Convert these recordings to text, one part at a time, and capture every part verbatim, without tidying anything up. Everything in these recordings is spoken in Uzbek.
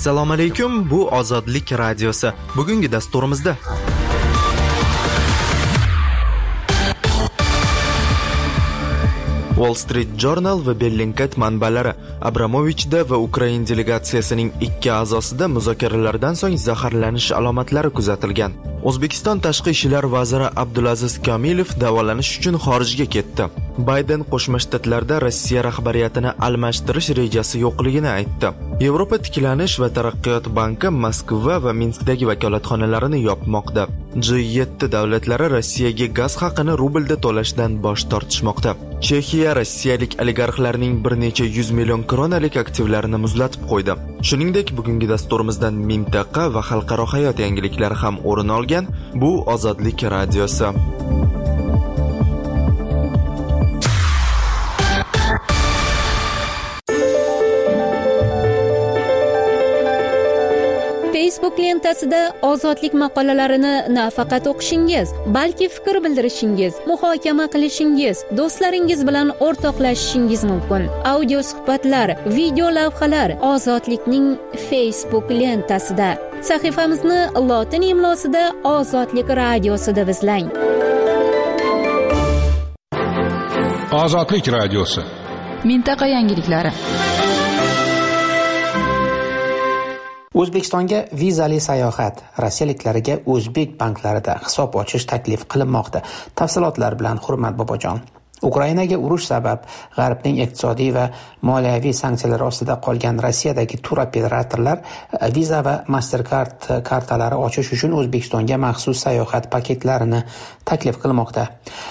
Assalomu alaykum, bu Ozodlik radiosi. Bugungi dasturimizda Wall Street Journal va Bellingcat manbalari Abramovichda va Ukraina delegatsiyasining ikki a'zosida muzokaralardan so'ng zaharlanish alomatlari kuzatilgan. O'zbekiston tashqi ishlar vaziri Abdulaziz Kamilov davolanish uchun xorijga ketdi. Bayden Qo'shma Shtatlarda Rossiya rahbariyatini almashtirish rejasi yo'qligini aytdi. Yevropa tiklanish va taraqqiyot banki Moskva va Minskdagi vakolatxonalarini yopmoqda. G yetti davlatlari Rossiyaga gaz haqini rublda to'lashdan bosh tortishmoqda. Chexiya rossiyalik oligarxlarning bir necha yuz million kronalik aktivlarini muzlatib qo'ydi. Shuningdek, bugungi dasturimizdan mintaqa va xalqaro hayot yangiliklari ham o'rin olgan. Bu Ozodlik radiosi. Facebook lentasida ozodlik maqolalarini nafaqat o'qishingiz, balki fikr bildirishingiz, muhokama qilishingiz, do'stlaringiz bilan o'rtoqlashishingiz mumkin. Audio suhbatlar, video lavhalar Ozodlikning Facebook lentasida. Sahifamizni lotin imlosida Ozodlik radiosi deb izlang. Ozodlik radiosi. Mintaqa yangiliklari. O'zbekistonga vizali sayohat, rossiyaliklarga o'zbek banklarida hisob ochish taklif qilinmoqda. Tafsilotlar bilan Hurmat Bobojon. Ukrainaga urush sabab G'arbning iqtisodiy va moliyaviy sanksiyalari ostida qolgan Rossiyadagi tur operatorlar Visa va Mastercard kartalari ochish uchun O'zbekistonga maxsus sayohat paketlarini taklif qilmoqda.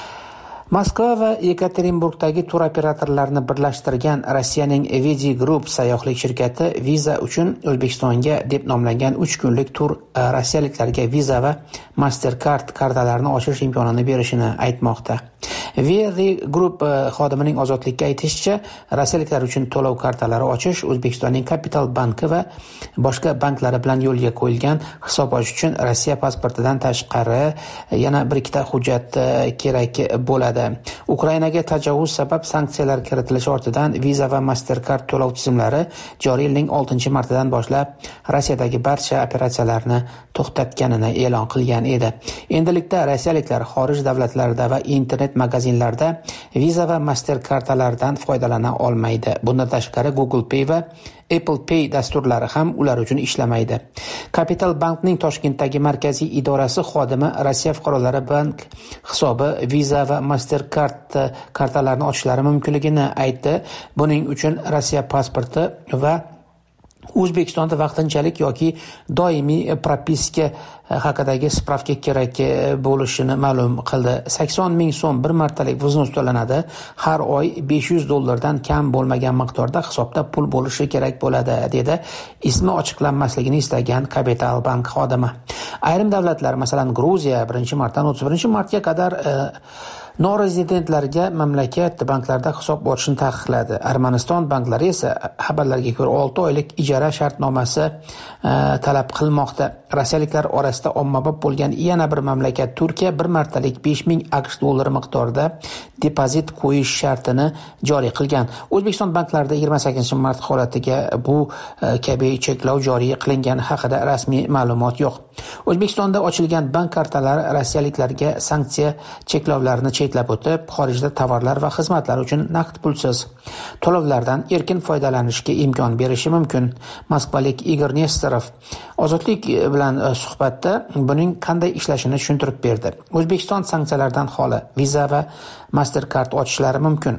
Moskva va Yekaterinburgdagi tur operatorlarini birlashtirgan Rossiyaning Vedi Group sayyohlik shirkati Visa uchun O'zbekistonga deb nomlangan uch kunlik tur rossiyaliklarga Visa va Mastercard kartalarini ochish imkonini berishini aytmoqda. Vedi Group xodimining Ozodlikka aytishicha, rossiyaliklar uchun to'lov kartalari ochish O'zbekistonning Kapital banki va boshqa banklari bilan yo'lga qo'yilgan. Hisob ochish uchun Rossiya pasportidan tashqari yana bir ikkita hujjat kerak bo'ladi. Ukrainaga tajovuz sabab sanksiyalar kiritilishi ortidan Visa va Mastercard to'lov tizimlari joriy yilning oltinchi martidan boshlab Rossiyadagi barcha operatsiyalarni to'xtatganini e'lon qilgan edi. Endilikda rossiyaliklar xorij davlatlarida va internet magazinlarda Visa va Mastercardlardan foydalana olmaydi. Bundan tashqari Google Pay va Apple Pay dasturlari ham ular uchun ishlamaydi. Capital Bankning Toshkentdagi markaziy idorasi xodimi Rossiya fuqarolari bank hisobi Visa va Mastercard kartalarini ochishlari mumkinligini aytdi. Buning uchun Rossiya pasporti va O'zbekistonda vaqtinchalik yoki doimiy propiska haqidagi spravka kerak bo'lishini ma'lum qildi. sakson ming so'm bir martalik vznus to'lanadi. Har oy besh yuz dollardan kam bo'lmagan miqdorda hisobda pul bo'lishi kerak bo'ladi, dedi ismi ochiqlanmasligini istagan Capital Bank xodimi. Ayrim davlatlar, masalan Gruziya birinchi martdan o'ttiz birinchi martga qadar e, norezidentlarga mamlakat banklarida hisob ochishni taqiqladi. Armaniston banklari esa xabarlarga ko'ra olti oylik ijara shartnomasi e, talab qilmoqda. Rossiyaliklar orasida ommabop bo'lgan yana bir mamlakat Turkiya bir martalik besh ming aqsh dollari miqdorida depozit qo'yish shartini joriy qilgan. O'zbekiston banklarida yigirma sakkizinchi mart holatiga bu e, kabi cheklov joriy qilingani haqida rasmiy ma'lumot yo'q. O'zbekistonda ochilgan bank kartalari rossiyaliklarga sanksiya cheklovlarini chetlab o'tib, xorijda tovarlar va xizmatlar uchun naqd pulsiz to'lovlardan erkin foydalanishga imkon berishi mumkin. Moskvalik Igor Nestorov Ozodlik bilan suhbatda buning qanday ishlashini tushuntirib berdi. O'zbekiston sanksiyalardan xoli Visa va Mastercard ochishlari mumkin.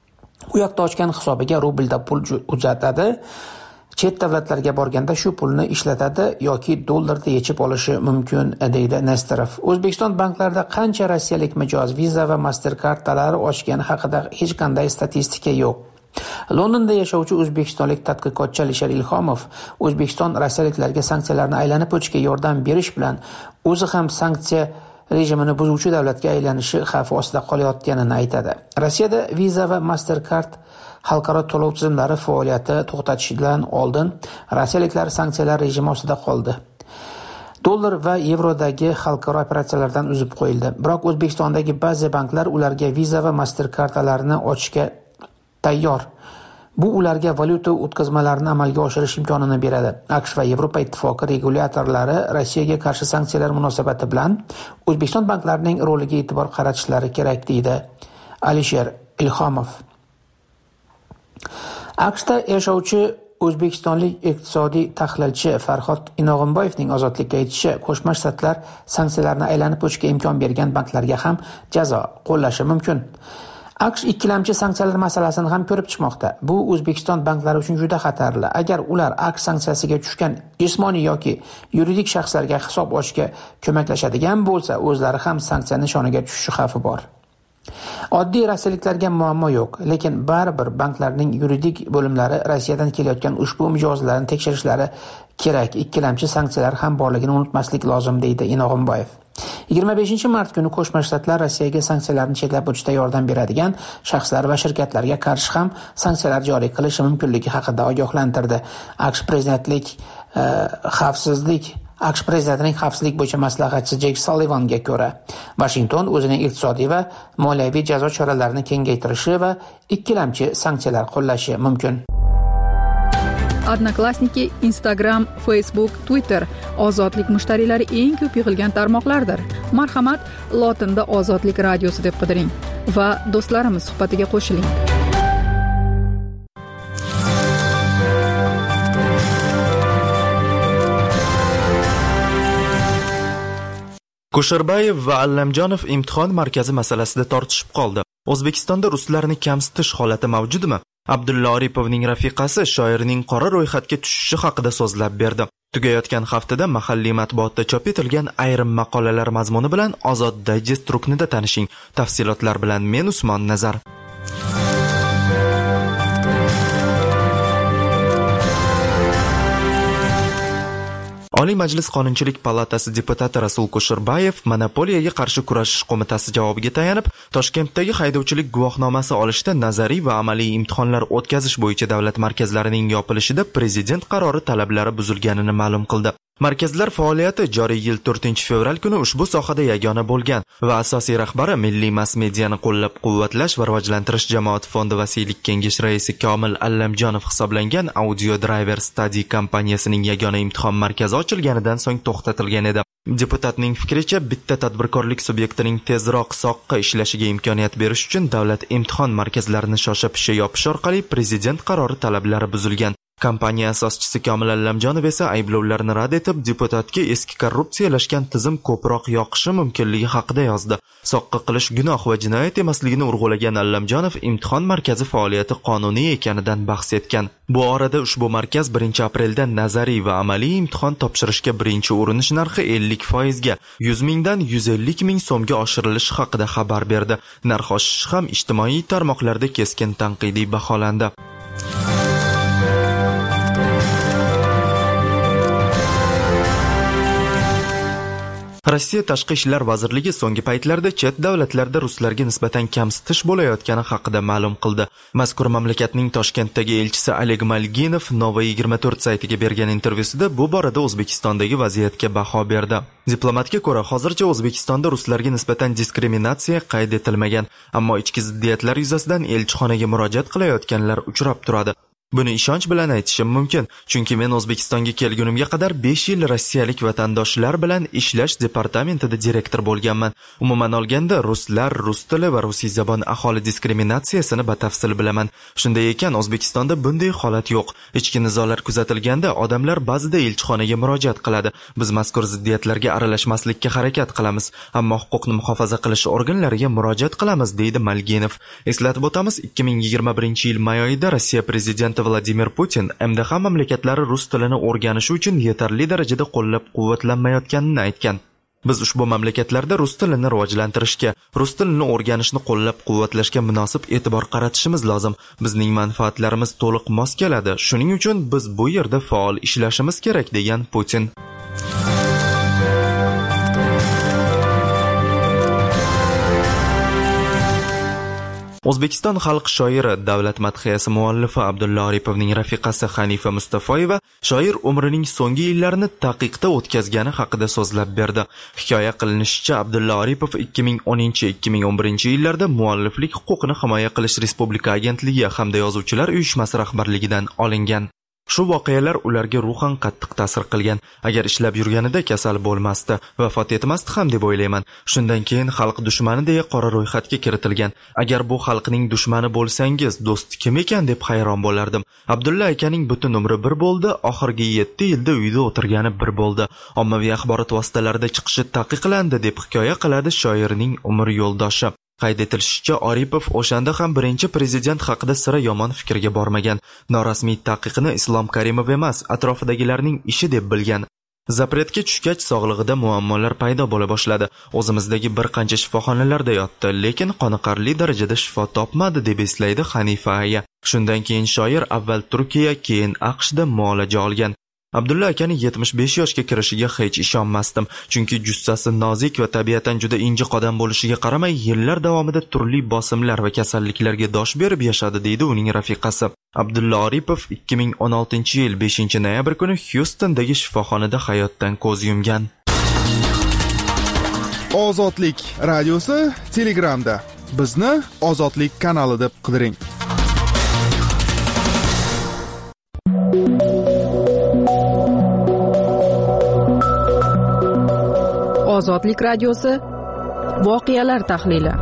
U yoqda ochgan hisobiga rublda pul uzatadi. Chet davlatlarga borganda shu pulni ishlatadi yoki dollarda yechib olishi mumkin, deydi Nestorov. O'zbekiston banklarida qancha rossiyalik mijoz Visa va Mastercardlari ochgani haqida hech qanday statistika yo'q. Londonda yashovchi o'zbekistonlik tadqiqotchi Alisher Ilhomov O'zbekiston rossiyaliklarga sanksiyalarni aylanib o'tishga yordam berish bilan o'zi ham sanksiya rejimini buzuvchi davlatga aylanishi xavfi ostida qolayotganini aytadi. Rossiyada Visa va Mastercard xalqaro to'lov tizimlari faoliyati to'xtatishidan oldin rossiyaliklar sanksiyalar rejimi ostida qoldi. Dollar va yevrodagi xalqaro operatsiyalardan uzib qo'yildi. Biroq O'zbekistondagi ba'zi banklar ularga Visa va Mastercardlarini ochishga tayyor. Bu ularga valyuta o'tkazmalarini amalga oshirish imkonini beradi. AQSh va Yevropa ittifoqi regulyatorlari Rossiyaga qarshi sanksiyalar munosabati bilan O'zbekiston banklarining roliga e'tibor qaratishlari kerak, deydi Alisher Ilhomov. AQShda yashovchi o'zbekistonlik iqtisodiy tahlilchi Farhod Inog'imboyevning ozodlikka aytishi Qo'shma Shtatlar sanksiyalarni aylanib o'tishga imkon bergan banklarga ham jazo qo'llashi mumkin. AQSh ikkilamchi sanksiyalar masalasini ham ko'rib chiqmoqda. Bu O'zbekiston banklari uchun juda xatarli. Agar ular AQSh sanksiyasiga tushgan jismoniy yoki yuridik shaxslarga hisob ochishga ko'maklashadigan bo'lsa, o'zlari ham sanksiya nishoniga tushishi xavfi bor. Oddiy rossiyaliklarga muammo yo'q, lekin baribir banklarning yuridik bo'limlari Rossiyadan kelayotgan ushbu mijozlarni tekshirishlari kerak. Ikkilamchi sanksiyalar ham borligini unutmaslik lozim, deydi Inog'imboyev. yigirma beshinchi mart kuni Qo'shma Shtatlar Rossiyaga sanksiyalarni chetlab o'tishda yordam beradigan shaxslar va shirkatlarga qarshi ham sanksiyalar joriy qilishi mumkinligi haqida ogohlantirdi. AQSh prezidentlik xavfsizlik AQSh prezidentining xavfsizlik bo'yicha maslahatchisi Jek Sullivanga ko'ra, Washington o'zining iqtisodiy va moliyaviy jazo choralarini kengaytirishi va ikkilamchi sanksiyalar qo'llashi mumkin. Odnoklassniki, Instagram, Facebook, Twitter ozodlik mushtariylari eng ko'p yig'ilgan tarmoqlardir. Marhamat, lotinda Ozodlik radiosi deb qidiring va do'stlarimiz suhbatiga qo'shiling. Kusherbayev va Allamjonov imtihon markazi masalasida tortishib qoldi. O'zbekistonda ruslarni kamsitish holati mavjudmi? Abdulla Oripovning rafiqasi shoirning qora ro'yxatga tushishi haqida so'zlab berdi. Tugayotgan haftada mahalliy matbuotda chop etilgan ayrim maqolalar mazmuni bilan Ozod Digest ruknida tanishing. Tafsilotlar bilan men Usmon Nazar. Oliy Majlis Qonunchilik palatasi deputati Rasul Kusherbayev Monopoliyaga qarshi kurashish qo'mitasi javobiga tayanib, Toshkentdagi haydovchilik guvohnomasi olishda nazariy va amaliy imtihonlar o'tkazish bo'yicha davlat markazlarining yopilishida prezident qarori talablari buzilganini ma'lum qildi. Markazlar faoliyati joriy yil to'rtinchi fevral kuni ushbu sohada yagona bo'lgan va asosiy rahbari Milliy mass-mediani qo'llab-quvvatlash va rivojlantirish jamoat fondi vasiylik kengash raisi Komil Allamjonov hisoblangan Audio Driver Study kompaniyasining yagona imtihon markazi ochilganidan so'ng to'xtatilgan edi. Deputatning fikricha, bitta tadbirkorlik subyektining tezroq soqqa ishlashiga imkoniyat berish uchun davlat imtihon markazlarini shosha-pisha yopish orqali prezident qarori talablari buzilgan. Kompaniya asoschisi Komil Allamjonov esa ayblovlarni rad etib, deputatga eski korrupsiyalashgan tizim ko'proq yoqishi mumkinligi haqida yozdi. Soqqa qilish gunoh va jinoyat emasligini urg'ulagan Allamjonov imtihon markazi faoliyati qonuniy ekanidan bahs etgan. Bu orada ushbu markaz birinchi aprelda nazariy va amaliy imtihon topshirishga birinchi urinish narxi ellik foizga, yuz mingdan yuz ellik ming so'mga oshirilishi haqida xabar berdi. Narx oshishi ham ijtimoiy tarmoqlarda keskin tanqidiy baholandi. Rossiya Tashqi ishlar vazirligi so'nggi paytlarda chet davlatlarda ruslarga nisbatan kamsitish bo'layotgani haqida ma'lum qildi. Mazkur mamlakatning Toshkentdagi elchisi Oleg Malginov Nova yigirma to'rt saytiga bergan intervyusida bu borada O'zbekistondagi vaziyatga baho berdi. Diplomatga ko'ra, hozircha O'zbekistonda ruslarga nisbatan diskriminatsiya qayd etilmagan, ammo ichki ziddiyatlar yuzasidan elchixonaga murojaat qilayotganlar uchrab turadi. Buni ishonch bilan aytishim mumkin, chunki men O'zbekistonga kelgunimga qadar besh yil rossiyalik vatandoshlar bilan ishlash departamentida direktor bo'lganman. Umuman olganda, ruslar, rus tili va rusiy zabon aholi diskriminatsiyasini batafsil bilaman. Shunday ekan, O'zbekistonda bunday holat yo'q. Ichki nizolar kuzatilganda odamlar ba'zida elchixonaga murojaat qiladi. Biz mazkur ziddiyatlarga aralashmaslikka harakat qilamiz, ammo huquqni muhofaza qilish organlariga murojaat qilamiz, deydi Malginov. Eslatib o'tamiz, ikki ming yigirma birinchi yil may oyida Rossiya prezidenti Vladimir Putin M D H mamlakatlari rus tilini o'rganishi uchun yetarli darajada qo'llab-quvvatlanmayotganini aytgan. Biz ushbu mamlakatlarda rus tilini rivojlantirishga, rus tilini o'rganishni qo'llab-quvvatlashga munosib e'tibor qaratishimiz lozim. Bizning manfaatlarimiz to'liq mos keladi. Shuning uchun biz bu yerda faol ishlashimiz kerak, degan Putin. O'zbekiston xalq shoiri, davlat madhiyasi muallifi Abdulla Oripovning rafiqasi Hanifa Mustafoyeva shoir umrining so'nggi yillarini taqiqda o'tkazgani haqida so'zlab berdi. Hikoya qilinishicha, Abdulla Oripov ikki ming o'ninchi - ikki ming o'n birinchi yillarda mualliflik huquqini himoya qilish Respublika agentligi hamda yozuvchilar uyushmasi rahbarligidan olingan. Shu voqealar ularga ruhan qattiq ta'sir qilgan. Agar ishlab yurganida kasal bo'lmasdi, vafot etmasdi ham deb o'ylayman. Shundan keyin xalq dushmani deya qora ro'yxatga kiritilgan. Agar bu xalqning dushmani bo'lsangiz, do'sti kim ekan deb hayron bo'lardim. Abdulla akaning butun umri bir bo'ldi, oxirgi yetti yilda uyda o'tirgani bir bo'ldi. Ommaviy axborot vositalarida chiqishi taqiqlandi deb hikoya qiladi shoirning umr yo'ldoshi. Qayd etilishicha, Oripov o'shanda ham birinchi prezident haqida sira yomon fikrga bormagan. Norasmiy taqiqni Islom Karimov emas, atrofidagilarning ishi deb bilgan. Zapretga tushgach sog'lig'ida muammolar paydo bo'la boshladi. O'zimizdagi bir qancha shifoxonalarda yotdi, lekin qoniqarli darajada shifo topmadi deb eslaydi Hanifa aya. Shundan keyin shoir avval Turkiya, keyin AQShda muolaja olgan. Abdulla akaning yetmish besh yoshga kirishiga hech ishonmasdim, chunki jussasi nozik va tabiatan juda injiq odam bo'lishiga qaramay, yillar davomida turli bosimlar va kasalliklarga dosh berib yashadi, deydi uning rafiqasi. Abdulla Oripov ikki ming o'n oltinchi yil beshinchi noyabr kuni Houstondagi shifoxonada hayotdan ko'z yumgan. Ozodlik radiosi Telegramda. Bizni Ozodlik kanali deb qidiring. Ozodlik radiosi voqealar tahlili.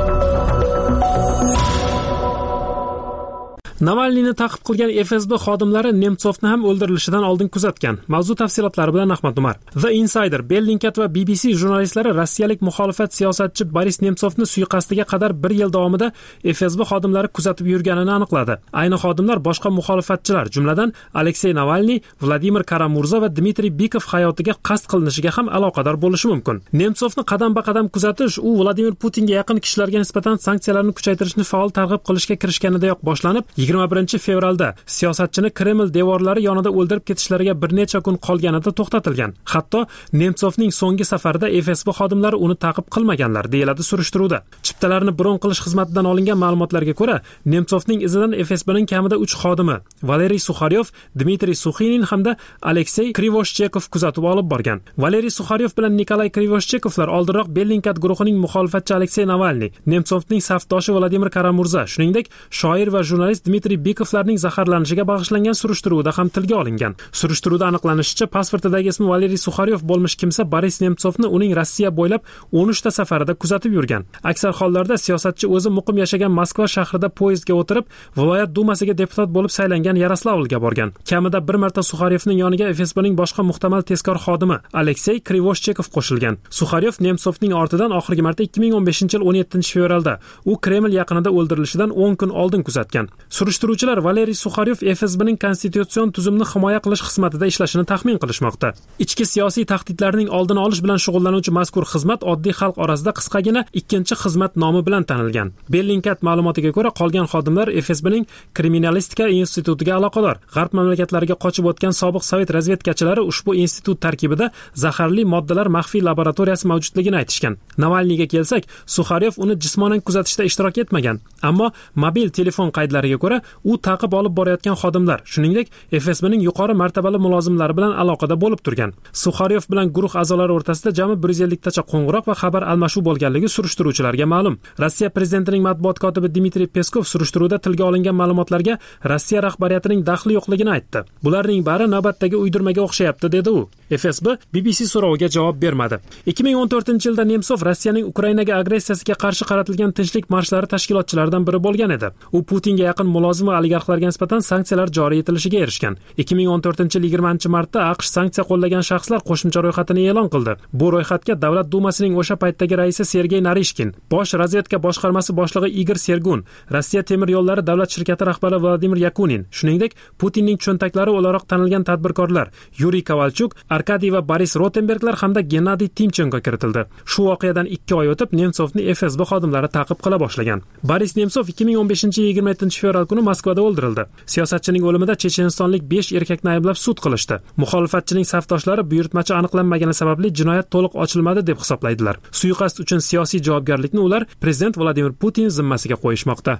Navalniyni ta'qib qilgan F S B xodimlari Nemtsovni ham o'ldirilishidan oldin kuzatgan. Mavzu tafsilotlari bilan Ahmad Umar. The Insider, Bellingcat va B B C jurnalistlari rossiyalik muxolifat siyosatchi Boris Nemtsovni suiqasdiga qadar bir yil davomida F S B xodimlari kuzatib yurganini aniqladi. Ayni xodimlar boshqa muxolifatchilar, jumladan Alexey Navalniy, Vladimir Kara-Murza va Dmitriy Bikov hayotiga qasd qilinishiga ham aloqador bo'lishi mumkin. Nemtsovni qadam-ba-qadam kuzatish u Vladimir Putinga yaqin kishilarga nisbatan sanksiyalarni kuchaytirishni faol targ'ib qilishga kirishganidayoq boshlanib, yigirma birinchi fevralda siyosatchini Kreml devorlari yonida o'ldirib ketishlariga bir necha kun qolganida to'xtatilgan. Hatto Nemtsovning so'nggi safarida F S B xodimlari uni ta'qib qilmaganlar, deyiladi surishtiruvda. Chiptalarni bron qilish xizmatidan olingan ma'lumotlarga ko'ra, Nemtsovning izidan F S B'ning kamida uch xodimi, Valeriy Sukharyov, Dmitriy Suxinin hamda Alexey Krivoshchekov kuzatib olib borgan. Valeriy Sukharyov bilan Nikolay Krivoshchekovlar oldinroq Bellingcat guruhining muxolifatchi Alexey Navalniy, Nemtsovning safdoshi Vladimir Kara-Murza, shuningdek shoir va jurnalist Dmitriy Bikovlarning zaharlanishiga bag'ishlangan surishtiruvda ham tilga olingan. Surishtiruvda aniqlanishicha, pasportidagi ismi Valeriy Sukharyov bo'lmish kimsa Boris Nemtsovni uning Rossiya bo'ylab o'n uchta safarida kuzatib yurgan. Aksar hollarda siyosatchi o'zi muqim yashagan Moskva shahrida poyezdga o'tirib, viloyat dumasiga deputat bo'lib saylangan Yaroslavlga borgan. Kamida bir marta Sukharyovning yoniga F S B'ning boshqa muhtamal tezkor xodimi Alexey Krivoshchekov qo'shilgan. Sukharyov Nemtsovning ortidan oxirgi marta ikki ming o'n beshinchi yil o'n yettinchi fevralda u Kreml yaqinida o'ldirilishidan o'n kun oldin kuzatgan. Surishtiruvchilar Valeriy Sukharyov F S B'ning konstitutsion tuzumni himoya qilish xizmatida ishlashini taxmin qilishmoqda. Ichki siyosiy tahdidlarning oldini olish bilan shug'ullanuvchi mazkur xizmat oddiy xalq orasida qisqagina ikkinchi xizmat nomi bilan tanilgan. Bellingcat ma'lumotiga ko'ra, qolgan xodimlar F S B'ning kriminalistika institutiga aloqador. G'arb mamlakatlariga qochib o'tgan sobiq sovet razvedkachilari ushbu institut tarkibida zaharli moddalar maxfiy laboratoriyasi mavjudligini aytishgan. Navalniyga kelsak, Sukharyov uni jismonan kuzatishda ishtirok etmagan, ammo mobil telefon qaydlariga ko'ra u ta'qib olib borayotgan xodimlar, shuningdek F S B'ning yuqori martabali mulozimlari bilan aloqada bo'lib turgan. Sukharyov bilan guruh a'zolari o'rtasida jami bir yuz elliktacha qo'ng'iroq va xabar almashuv bo'lganligi surishtiruvchilarga ma'lum. Rossiya prezidentining matbuot kotibi Dmitriy Peskov surishtiruvda tilga olingan ma'lumotlarga Rossiya rahbariyatining daxli yo'qligini aytdi. Bularning bari navbatdagi uydirmaga o'xshayapti, dedi u. F S B B B C so'roviga javob bermadi. ikki ming o'n to'rtinchi yilda Nemtsov Rossiyaning Ukrainaga agressiyasiga qarshi qaratilgan tinchlik marshlari tashkilotchilaridan biri bo'lgan edi. U Putinga yaqin mulozim va oligarxlarga nisbatan sanksiyalar joriy etilishiga erishgan. ikki ming o'n to'rtinchi yil yigirmanchi martda AQSh sanksiya qo'llagan shaxslar qo'shimcha ro'yxatini e'lon qildi. Bu ro'yxatga Davlat dumasining o'sha paytdagi raisi Sergey Narishkin, bosh razvedka boshqarmasi boshlig'i Igor Sergun, Rossiya temir yo'llari davlat shirkati rahbari Vladimir Yakunin, shuningdek Putinning cho'ntaklari o'laroq tanilgan tadbirkorlar Yuriy Kovalchuk, Arkadiy va Boris Rotenberglar hamda Gennadiy Timchenko kiritildi. Shu voqeadan ikki oy o'tib Nemsovni F S B xodimlari ta'qib qila boshlagan. Boris Nemsov ikki ming o'n beshinchi yil yigirma yettinchi fevral kuni Moskvada o'ldirildi. Siyosatchining o'limida chechenistonlik besh erkakni ayblab sud qilishdi. Muxolifatchining safdoshlari buyurtmachi aniqlanmagani sababli jinoyat to'liq ochilmadi deb hisoblaydilar. Suiqasd uchun siyosiy javobgarlikni ular prezident Vladimir Putin zimmasiga qo'yishmoqda.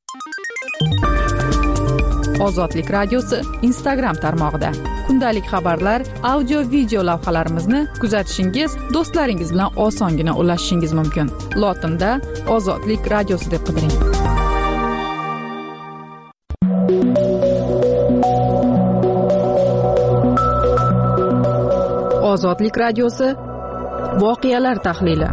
Ozodlik radiosi Instagram tarmog'ida kundalik xabarlar, audio video lavhalarimizni kuzatishingiz, do'stlaringiz bilan osongina ulashishingiz mumkin. Lotinda Ozodlik radiosi deb qidiring. Ozodlik radiosi voqealar tahlili.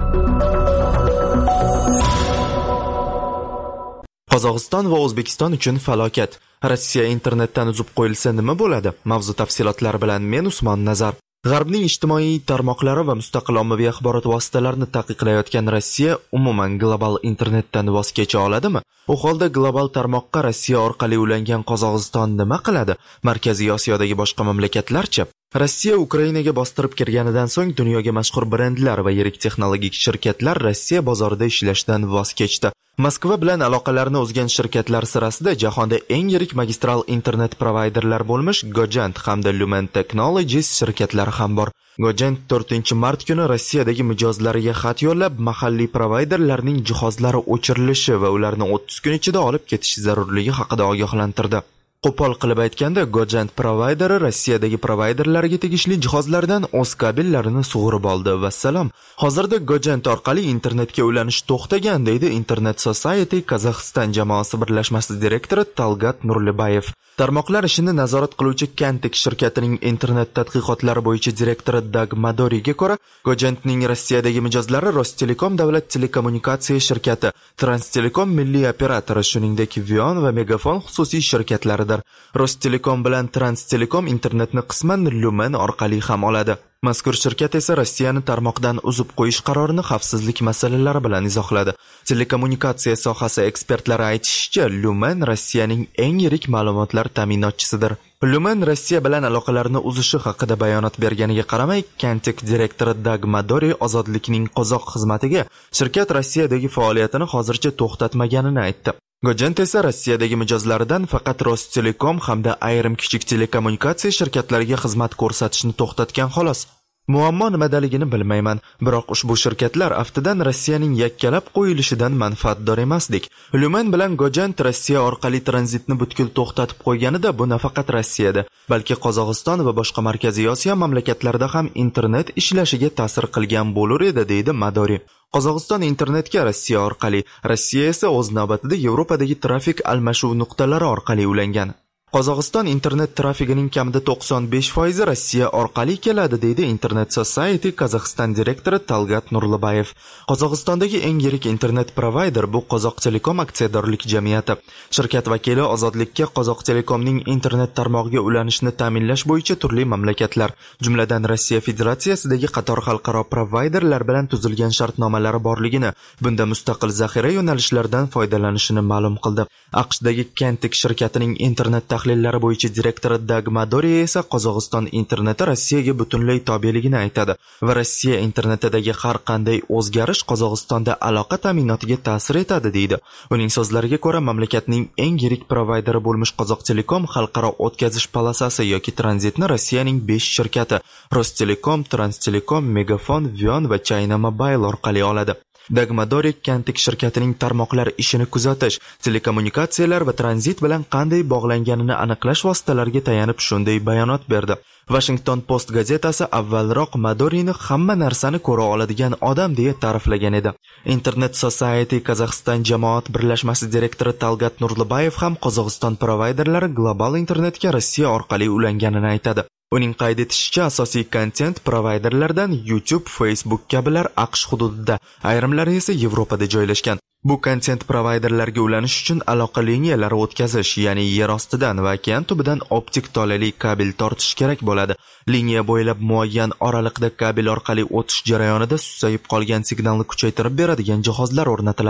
Qozog'iston va O'zbekiston uchun falokat. Rossiya internetdan uzib qo'yilsa nima bo'ladi? Mavzu tafsilotlari bilan men Usmon Nazar. G'arbning ijtimoiy tarmoqlari va mustaqil ommaviy axborot vositalarini taqiqlayotgan Rossiya umuman global internetdan voz kecha oladimi? U holda global tarmoqqa Rossiya orqali ulangan Qozog'iston nima qiladi? Markaziy Osiyodagi boshqa mamlakatlarchi? Rossiya Ukrainaga bostirib kirganidan so'ng dunyoga mashhur brendlar va yirik texnologik shirkatlar Rossiya bozorida ishlashdan voz kechdi. Moskva bilan aloqalarini uzgan shirkatlar sirasida jahonda eng yirik magistral internet provayderlar bo'lmish Gojant hamda Lumen Technologies shirkatlari ham bor. Gojant to'rtinchi mart kuni Rossiyadagi mijozlariga xat yo'llab, mahalliy provayderlarning jihozlari o'chirilishi va ularni o'ttiz kun ichida olib ketish zarurligi haqida ogohlantirdi. Qo'pol qilib aytganda, Gojant provayderi Rossiyadagi provayderlarga tegishli jihozlardan o'z kabellarini sug'urib oldi va salom. Hozirda Gojant orqali internetga ulanish to'xtagan, deydi Internet Society Kazakhstan jamoasi birlashmasi direktori Talgat Nurlibayev. Tarmoqlar ishini nazorat qiluvchi Kantek shirkatining internet tadqiqotlari bo'yicha direktori Dag Madoriga ko'ra, Gojantning Rossiyadagi mijozlari Rostelekom davlat telekommunikatsiya shirkati, Transtelekom milliy operatori, shuningdek Vion va Megafon xususiy shirkatlaridir. Rostelekom bilan Transtelekom internetni qisman Lumen orqali ham oladi. Mazkur shirkat esa Rossiyani tarmoqdan uzib qo'yish qarorini xavfsizlik masalalari bilan izohladi. Telekommunikatsiya sohasi ekspertlari aytishicha, Lumen Rossiyaning eng yirik ma'lumotlar ta'minotchisidir. Lumen Rossiya bilan aloqalarini uzishi haqida bayonot berganiga qaramay, Kantek direktori Dag Madori ozodlikning qozoq xizmatiga shirkat Rossiyadagi faoliyatini hozircha to'xtatmaganini aytdi. Gojant esa Rossiyadagi mijozlaridan faqat Rostelekom hamda ayrim kichik telekommunikatsiya shirkatlariga xizmat ko'rsatishni to'xtatgan xolos. Muammo nimadaligini bilmayman, biroq ushbu shirkatlar aftidan Rossiyaning yakkalab qo'yilishidan manfaatdor emasdik. Lumen bilan Gojant Rossiya orqali tranzitni butkul to'xtatib qo'yganida bu nafaqat Rossiyada, balki Qozog'iston va boshqa Markaziy Osiyo mamlakatlarida ham internet ishlashiga ta'sir qilgan bo'lar edi, deydi Madori. Qozog'iston internetga Rossiya orqali, Rossiya esa o'z navbatida Yevropadagi trafik almashuv nuqtalari orqali ulangan. Qozog'iston internet trafigining kamida to'qson besh foizi Rossiya orqali keladi, deydi Internet Society Kazakhstan direktori Talgat Nurlibayev. Qozog'istondagi eng yirik internet provayder bu Qozoq Telekom aksiyadorlik jamiyati. Shirkat vakili ozodlikka Qozoq Telekomning internet tarmog'iga ulanishni ta'minlash bo'yicha turli mamlakatlar, jumladan Rossiya Federatsiyasidagi qator xalqaro provayderlar bilan tuzilgan shartnomalari borligini, bunda mustaqil zaxira yo'nalishlaridan foydalanishini ma'lum qildi. AQShdagi Kantek shirkatining internet tahlillari bo'yicha direktori Dag Madori esa Qozog'iston interneti Rossiyaga butunlay tobeligini aytadi va Rossiya internetidagi har qanday o'zgarish Qozog'istonda aloqa ta'minotiga ta'sir etadi, deydi. Uning so'zlariga ko'ra, mamlakatning eng yirik provayderi bo'lmish Qozoq Telekom xalqaro o'tkazish polosasi yoki tranzitni Rossiyaning besh shirkati Rostelekom, Transtelekom, Megafon, Vion va China Mobile orqali oladi. Dag Madori Kantek shirkatining tarmoqlar ishini kuzatish, telekommunikatsiyalar va tranzit bilan qanday bog'langanini aniqlash vositalariga tayanib shunday bayonot berdi. Washington Post gazetasi avvalroq Madorini hamma narsani ko'ra oladigan odam deya ta'riflagan edi. Internet Society Kazakhstan jamoat birlashmasi direktori Talgat Nurlibayev ham Qozog'iston provayderlari global internetga Rossiya orqali ulanganini aytadi. Uning qayd etishicha, asosiy kontent provayderlardan YouTube, Facebook kabilar AQSh hududida, ayrimlari esa Yevropada joylashgan. Bu kontent provayderlarga ulanish uchun aloqa liniyalari o'tkazish, ya'ni yer ostidan va okean tubidan optik tolali kabel tortish kerak bo'ladi. Liniya bo'ylab muayyan oraliqda kabel orqali o'tish jarayonida susayib qolgan signalni kuchaytirib beradigan jihozlar o'rnatiladi.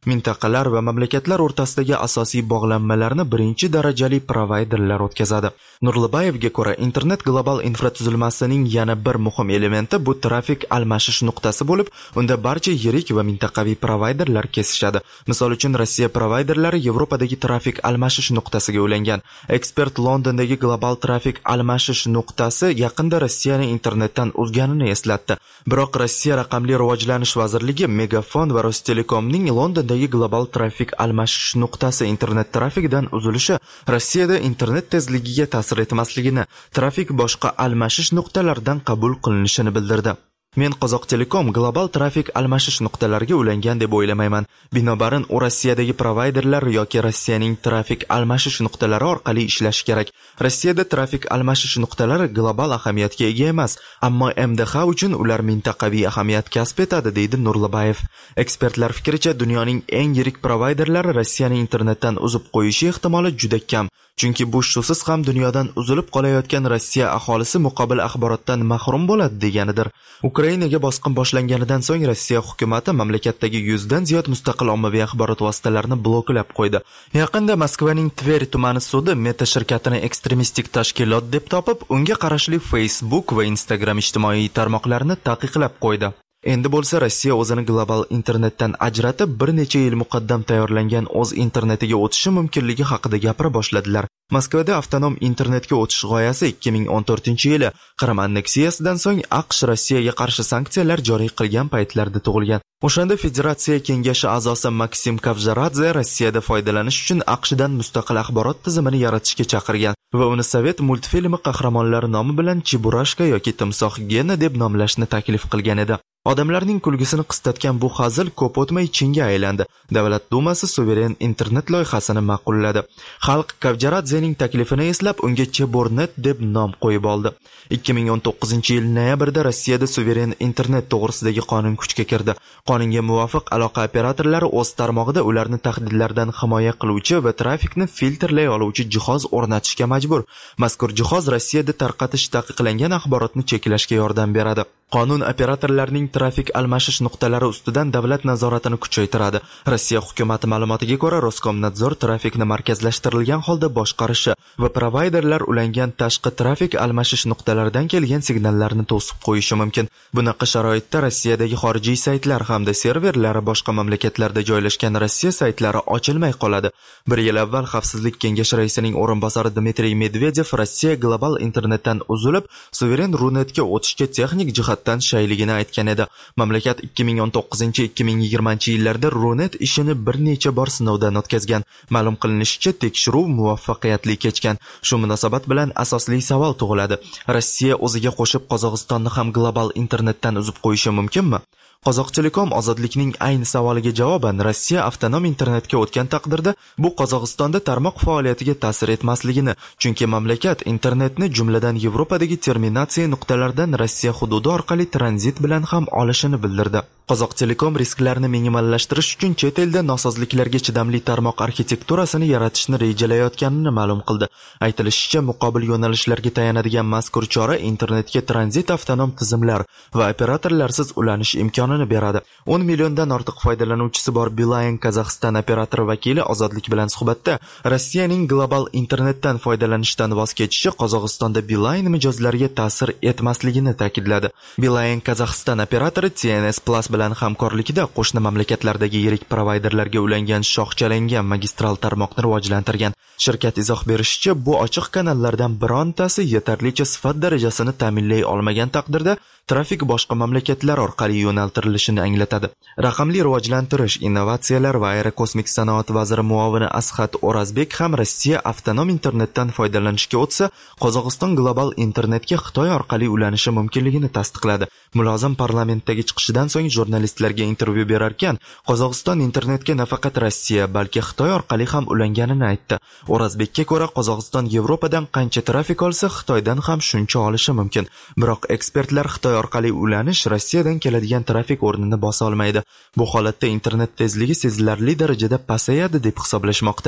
mintaqalar va mamlakatlar o'rtasidagi asosiy bog'lanmalarni birinchi darajali provayderlar o'tkazadi. Nurlibayevga ko'ra, internet global infratuzilmasining yana bir muhim elementi bu trafik almashish nuqtasi bo'lib, unda barcha yirik va mintaqaviy provayderlar kesishadi. Misol uchun, Rossiya provayderlari Yevropadagi trafik almashish nuqtasiga ulangan. Ekspert Londondagi global trafik almashish nuqtasi yaqinda Rossiyani internetdan uzganini eslatdi. Biroq Rossiya raqamli rivojlanish vazirligi Megafon va Rostelekomning Londondagi global trafik almashish nuqtasi internet trafikidan uzilishi Rossiyada internet tezligiga ta'sir etmasligini, trafik boshqa almashish nuqtalaridan qabul qilinishini bildirdi. Men Qozoq Telekom global trafik almashish nuqtalariga ulangan deb o'ylamayman. Binobarin, u Rossiyadagi provayderlar yoki Rossiyaning trafik almashish nuqtalari orqali ishlashi kerak. Rossiyada trafik almashish nuqtalari global ahamiyatga ega emas, ammo M D H uchun ular mintaqaviy ahamiyat kasb etadi, deydi Nurlibayev. Ekspertlar fikricha, dunyoning eng yirik provayderlari Rossiyani internetdan uzib qo'yishi ehtimoli juda kam. Chunki bu shusiz ham dunyodan uzilib qolayotgan Rossiya aholisi muqobil axborotdan mahrum bo'ladi deganidir. Ukrainaga bosqin boshlanganidan so'ng Rossiya hukumatı mamlakatdagi yuzdan ziyod mustaqil ommaviy axborot vositalarini bloklab qo'ydi. Yaqinda Moskvaning Tver tumani sudi Meta shirkatini ekstremistik tashkilot deb topib, unga qarashli Facebook va Instagram ijtimoiy tarmoqlarini taqiqlab qo'ydi. Endi bo'lsa Rossiya o'zini global internetdan ajratib, bir necha yil muqaddam tayyorlangan o'z internetiga o'tishi mumkinligi haqida gapira boshladilar. Moskvada avtonom internetga o'tish g'oyasi ikki ming o'n to'rtinchi yili Qrim anneksiyasidan so'ng AQSh Rossiyaga qarshi sanksiyalar joriy qilgan paytlarda tug'ilgan. O'shanda Federatsiya Kengashi a'zosi Maksim Kavjaradze Rossiyada foydalanish uchun AQShdan mustaqil axborot tizimini yaratishga chaqirgan va uni Sovet multfilmi qahramonlari nomi bilan Chiburashka yoki Timsoh Gena deb nomlashni taklif qilgan edi. Odamlarning kulgisini qistatgan bu hazil ko'p o'tmay chinga aylandi. Davlat dumasi suveren internet loyihasini ma'qulladi. Xalq Kavjaradzening taklifini eslab, unga Chebornet deb nom qo'yib oldi. ikki ming o'n to'qqizinchi yil noyabrda Rossiyada suveren internet to'g'risidagi qonun kuchga kirdi. Qonunga muvofiq aloqa operatorlari o'z tarmog'ida ularni tahdidlardan himoya qiluvchi va trafikni filtrlay oluvchi jihoz o'rnatishga majbur. Mazkur jihoz Rossiyada tarqatish taqiqlangan axborotni cheklashga yordam beradi. Qonun operatorlarning trafik almashish nuqtalari ustidan davlat nazoratini kuchaytiradi. Rossiya hukumati ma'lumotiga ko'ra, Roskomnadzor trafikni markazlashtirilgan holda boshqarishi va provayderlar ulangan tashqi trafik almashish nuqtalaridan kelgan signallarni to'sib qo'yishi mumkin. Bunaqa sharoitda Rossiyadagi xorijiy saytlar hamda serverlari boshqa mamlakatlarda joylashgan Rossiya saytlari ochilmay qoladi. Bir yil avval Xavfsizlik kengashi raisining o'rinbosari Dmitriy Medvedev Rossiya global internetdan uzilib, suveren runetga o'tishga texnik jihatdan shayligini aytgan edi. Mamlakat ikki ming o'n to'qqizinchi ikki ming yigirmanchi yillarda runet ishini bir necha bor sinovdan o'tkazgan. Ma'lum qilinishicha, tekshiruv muvaffaqiyatli kechgan. Shu munosabat bilan asosli savol tug'iladi. Rossiya o'ziga qo'shib Qozog'istonni ham global internetdan uzib qo'yishi mumkinmi? Qozoq Telekom ozodlikning ayni savoliga javoban, Rossiya avtonom internetga o'tgan taqdirda bu Qozog'istonda tarmoq faoliyatiga ta'sir etmasligini, chunki mamlakat internetni jumladan Yevropadagi terminatsiya nuqtalaridan Rossiya hududi orqali tranzit bilan ham olishini bildirdi. Qozoq Telekom risklarni minimallashtirish uchun chet elda nosozliklarga chidamli tarmoq arxitekturasini yaratishni rejalayotganini ma'lum qildi. Aytilishicha, muqobil yo'nalishlarga tayanadigan mazkur chora internetga tranzit avtonom tizimlar va operatorlarsiz ulanish imkonini beradi. o'n milliondan ortiq foydalanuvchisi bor Beeline Kazaxstan operatori vakili Ozodlik bilan suhbatda Rossiyaning global internetdan foydalanishdan voz kechishi Qozog'istonda Beeline mijozlariga ta'sir etmasligini ta'kidladi. Beeline Kazaxstan operatori T N S Plus bilan hamkorlikda qo'shni mamlakatlardagi yirik provayderlarga ulangan shoxchalangan magistral tarmoqni rivojlantirgan. Shirkat izoh berishicha, bu ochiq kanallardan birontasi yetarlicha sifat darajasini ta'minlay olmagan taqdirda trafik boshqa mamlakatlar orqali yo'naltirilishini anglatadi. Raqamli rivojlantirish, innovatsiyalar va aerokosmik sanoat vaziri muovini Asxat O'razbek ham Rossiya avtonom internetdan foydalanishga o'tsa, Qozog'iston global internetga Xitoy orqali ulanishi mumkinligini tasdiqladi. Mulozim parlamentdagi chiqishidan so'ng jurnalistlarga intervyu berarkan, Qozog'iston internetga nafaqat Rossiya, balki Xitoy orqali ham ulanganini aytdi. O'razbekka ko'ra, Qozog'iston Yevropadan qancha trafik olsa, Xitoydan ham shuncha olishi mumkin. Biroq ekspertlar Xitoy orqali ulanish Rossiyadan keladigan trafik o'rnini bosa olmaydi. Bu holatda internet tezligi sezilarli darajada pasayadi deb hisoblashmoqda.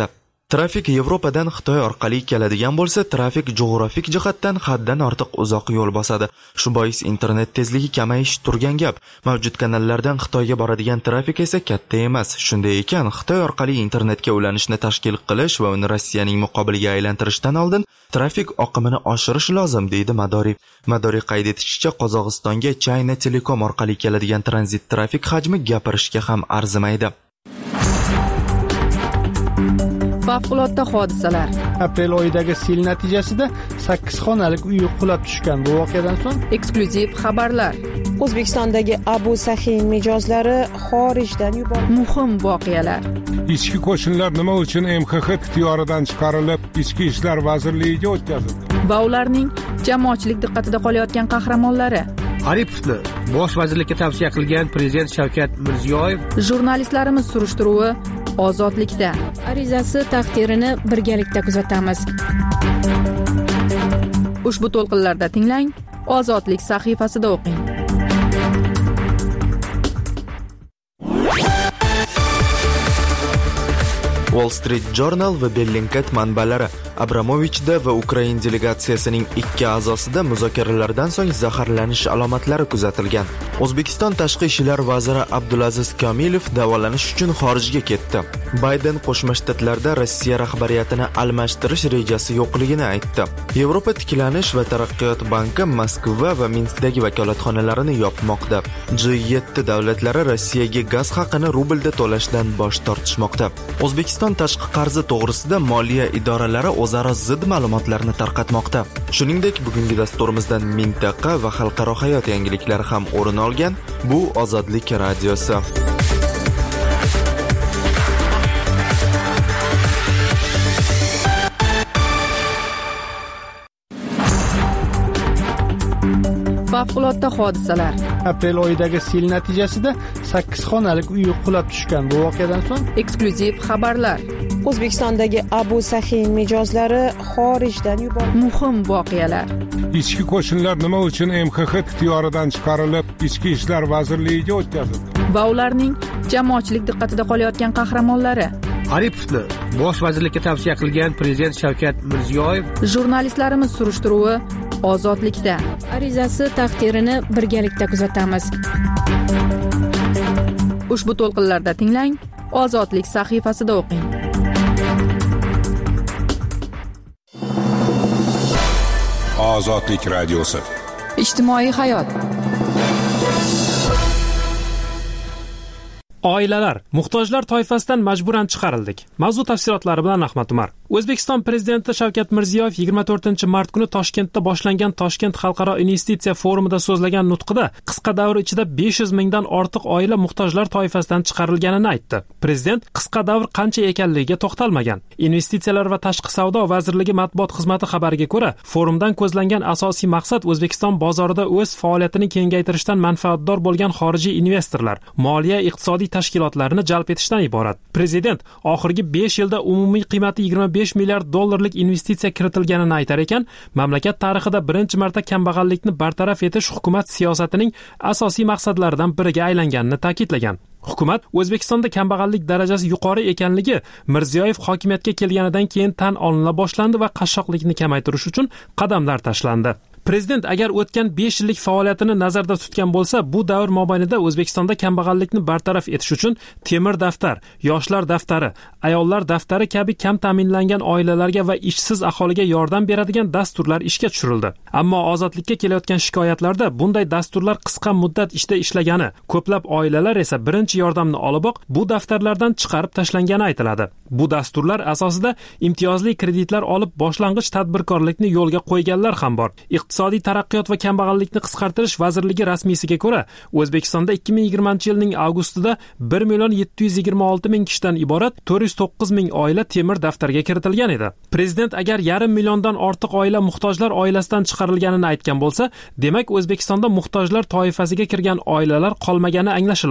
Trafik Yevropadan Xitoy orqali keladigan bo'lsa, trafik jug'rofik jihatdan haddan ortiq uzoq yo'l bosadi. Shu bois internet tezligi kamayishi turgan gap. Mavjud kanallardan Xitoyga boradigan trafik esa katta emas. Shunday ekan, Xitoy orqali internetga ulanishni tashkil qilish va uni Rossiyaning muqobiliga aylantirishdan oldin trafik oqimini oshirish lozim, deydi Madori. Madori qayd etishicha, Qozog'istonga China Telecom orqali keladigan tranzit trafik hajmi gapirishga ham arzimaydi. Favqulodda hodisalar. Aprel oyidagi sel natijasida sakkiz xonalik uy qulab tushgan. Bu voqeadan so'ng eksklyuziv xabarlar. O'zbekistondagi Abu Sahin mijozlari xorijdan yuborildi. Muhim voqealar. Ichki qo'shinlar nima uchun M X X ixtiyoridan chiqarilib, Ichki ishlar vazirligiga o'tkazildi? Va ularning jamoatchilik diqqatida qolayotgan qahramonlari. Aripovni bosh vazirlikka tavsiya qilgan prezident Shavkat Mirziyoyev. Jurnalistlarimiz surishtiruvi Ozodlikda. Arizasi taqdirini birgalikda kuzatamiz. Ushbu to'lqinlarda tinglang, Ozodlik sahifasida o'qing. Wall Street Journal va Bellingcat manbalari Abramovichda va Ukraina delegatsiyasining ikki a'zosida muzokaralardan so'ng zaharlanish alomatlari kuzatilgan. O'zbekiston tashqi ishlar vaziri Abdulaziz Komilov davolanish uchun xorijga ketdi. Bayden Qo'shma Shtatlarda Rossiya rahbariyatini almashtirish rejasi yo'qligini aytdi. Yevropa tiklanish va taraqqiyot banki Moskva va Minskdagi vakolatxonalarini yopmoqda. G yetti davlatlari Rossiyaga gaz haqini rublda to'lashdan bosh tortishmoqda. O'zbekiston tashqi qarzi to'g'risida moliya idoralari o'zaro zid ma'lumotlarni tarqatmoqda. Shuningdek, bugungi dasturimizdan mintaqa va xalqaro hayot yangiliklari ham o'rin olgan. Bu Ozodlik radiosi. Favqulodda hodisalar. Aprel oyidagi sel natijasida sakkiz xonalik uy qulab tushgan. Bu voqeadan so'ng eksklyuziv xabarlar. O'zbekistondagi Abu Sahin mijozlari xorijdan yuborildi. Muhim voqealar. Ichki qo'shinlar nima uchun M X X ixtiyoridan chiqarilib, Ichki ishlar vazirligiga o'tkazildi? Va ularning jamoatchilik diqqatida qolayotgan qahramonlari. Aripovni bosh vazirlikka tavsiya qilgan prezident Shavkat Mirziyoyev. Jurnalistlarimiz surishtiruvi Ozodlikda. Arizasi taqdirini birgalikda kuzatamiz. Ushbu to'lqinlarda tinglang, Ozodlik sahifasida o'qing. Ozodlik radiosi. Ijtimoiy hayot. Oilalar, muhtojlar toifasidan majburan chiqarildik. Mavzu tafsilotlari bilan Ahmad Umar. O'zbekiston prezidenti Shavkat Mirziyoyev yigirma to'rtinchi mart kuni Toshkentda boshlangan Toshkent xalqaro investitsiya forumida so'zlagan nutqida qisqa davr ichida besh yuz mingdan ortiq oila muhtojlar toifasidan chiqarilganini aytdi. Prezident qisqa davr qancha ekanligiga to'xtalmagan. Investitsiyalar va tashqi savdo vazirligi matbuot xizmati xabariga ko'ra, forumdan ko'zlangan asosiy maqsad O'zbekiston bozorida o'z faoliyatini kengaytirishdan manfaatdor bo'lgan xorijiy investorlar, moliya iqtisodiy tashkilotlarini jalb etishdan iborat. Prezident oxirgi besh yilda umumiy qiymati yigirma besh milliard dollarlik investitsiya kiritilganini aytar ekan, mamlakat tarixida birinchi marta kambag'allikni bartaraf etish hukumat siyosatining asosiy maqsadlaridan biriga aylanganini ta'kidlagan. Hukumat O'zbekistonda kambag'allik darajasi yuqori ekanligi Mirziyoyev hokimiyatga kelganidan keyin tan olina boshlandi va qashshoqlikni kamaytirish uchun qadamlar tashlandi. Prezident agar o'tgan besh yillik faoliyatini nazarda tutgan bo'lsa, bu davr mobaynida O'zbekistonda kambag'allikni bartaraf etish uchun temir daftar, yoshlar daftari, ayollar daftari kabi kam ta'minlangan oilalarga va ishsiz aholiga yordam beradigan dasturlar ishga tushirildi. Ammo ozodlikka kelayotgan shikoyatlarda bunday dasturlar qisqa muddat ishda ishlagani, ko'plab oilalar esa birinchi yordamni oliboq bu daftarlardan chiqarib tashlangani aytiladi. Bu dasturlar asosida imtiyozli kreditlar olib boshlang'ich tadbirkorlikni yo'lga qo'yganlar ham bor. Iqtisodiy taraqqiyot va kambag'allikni qisqartirish vazirligi rasmiysiga ko'ra, O'zbekistonda ikki ming yigirmanchi yilning avgustida bir million yetti yuz yigirma olti ming kishidan iborat to'rt yuz to'qqiz ming oila temir daftarga kiritilgan edi. Prezident agar yarim milliondan ortiq oila muhtojlar oilasidan chiqarilganini aytgan bo'lsa, demak O'zbekistonda muhtojlar toifasiga kirgan oilalar qolmagani anglashiladi.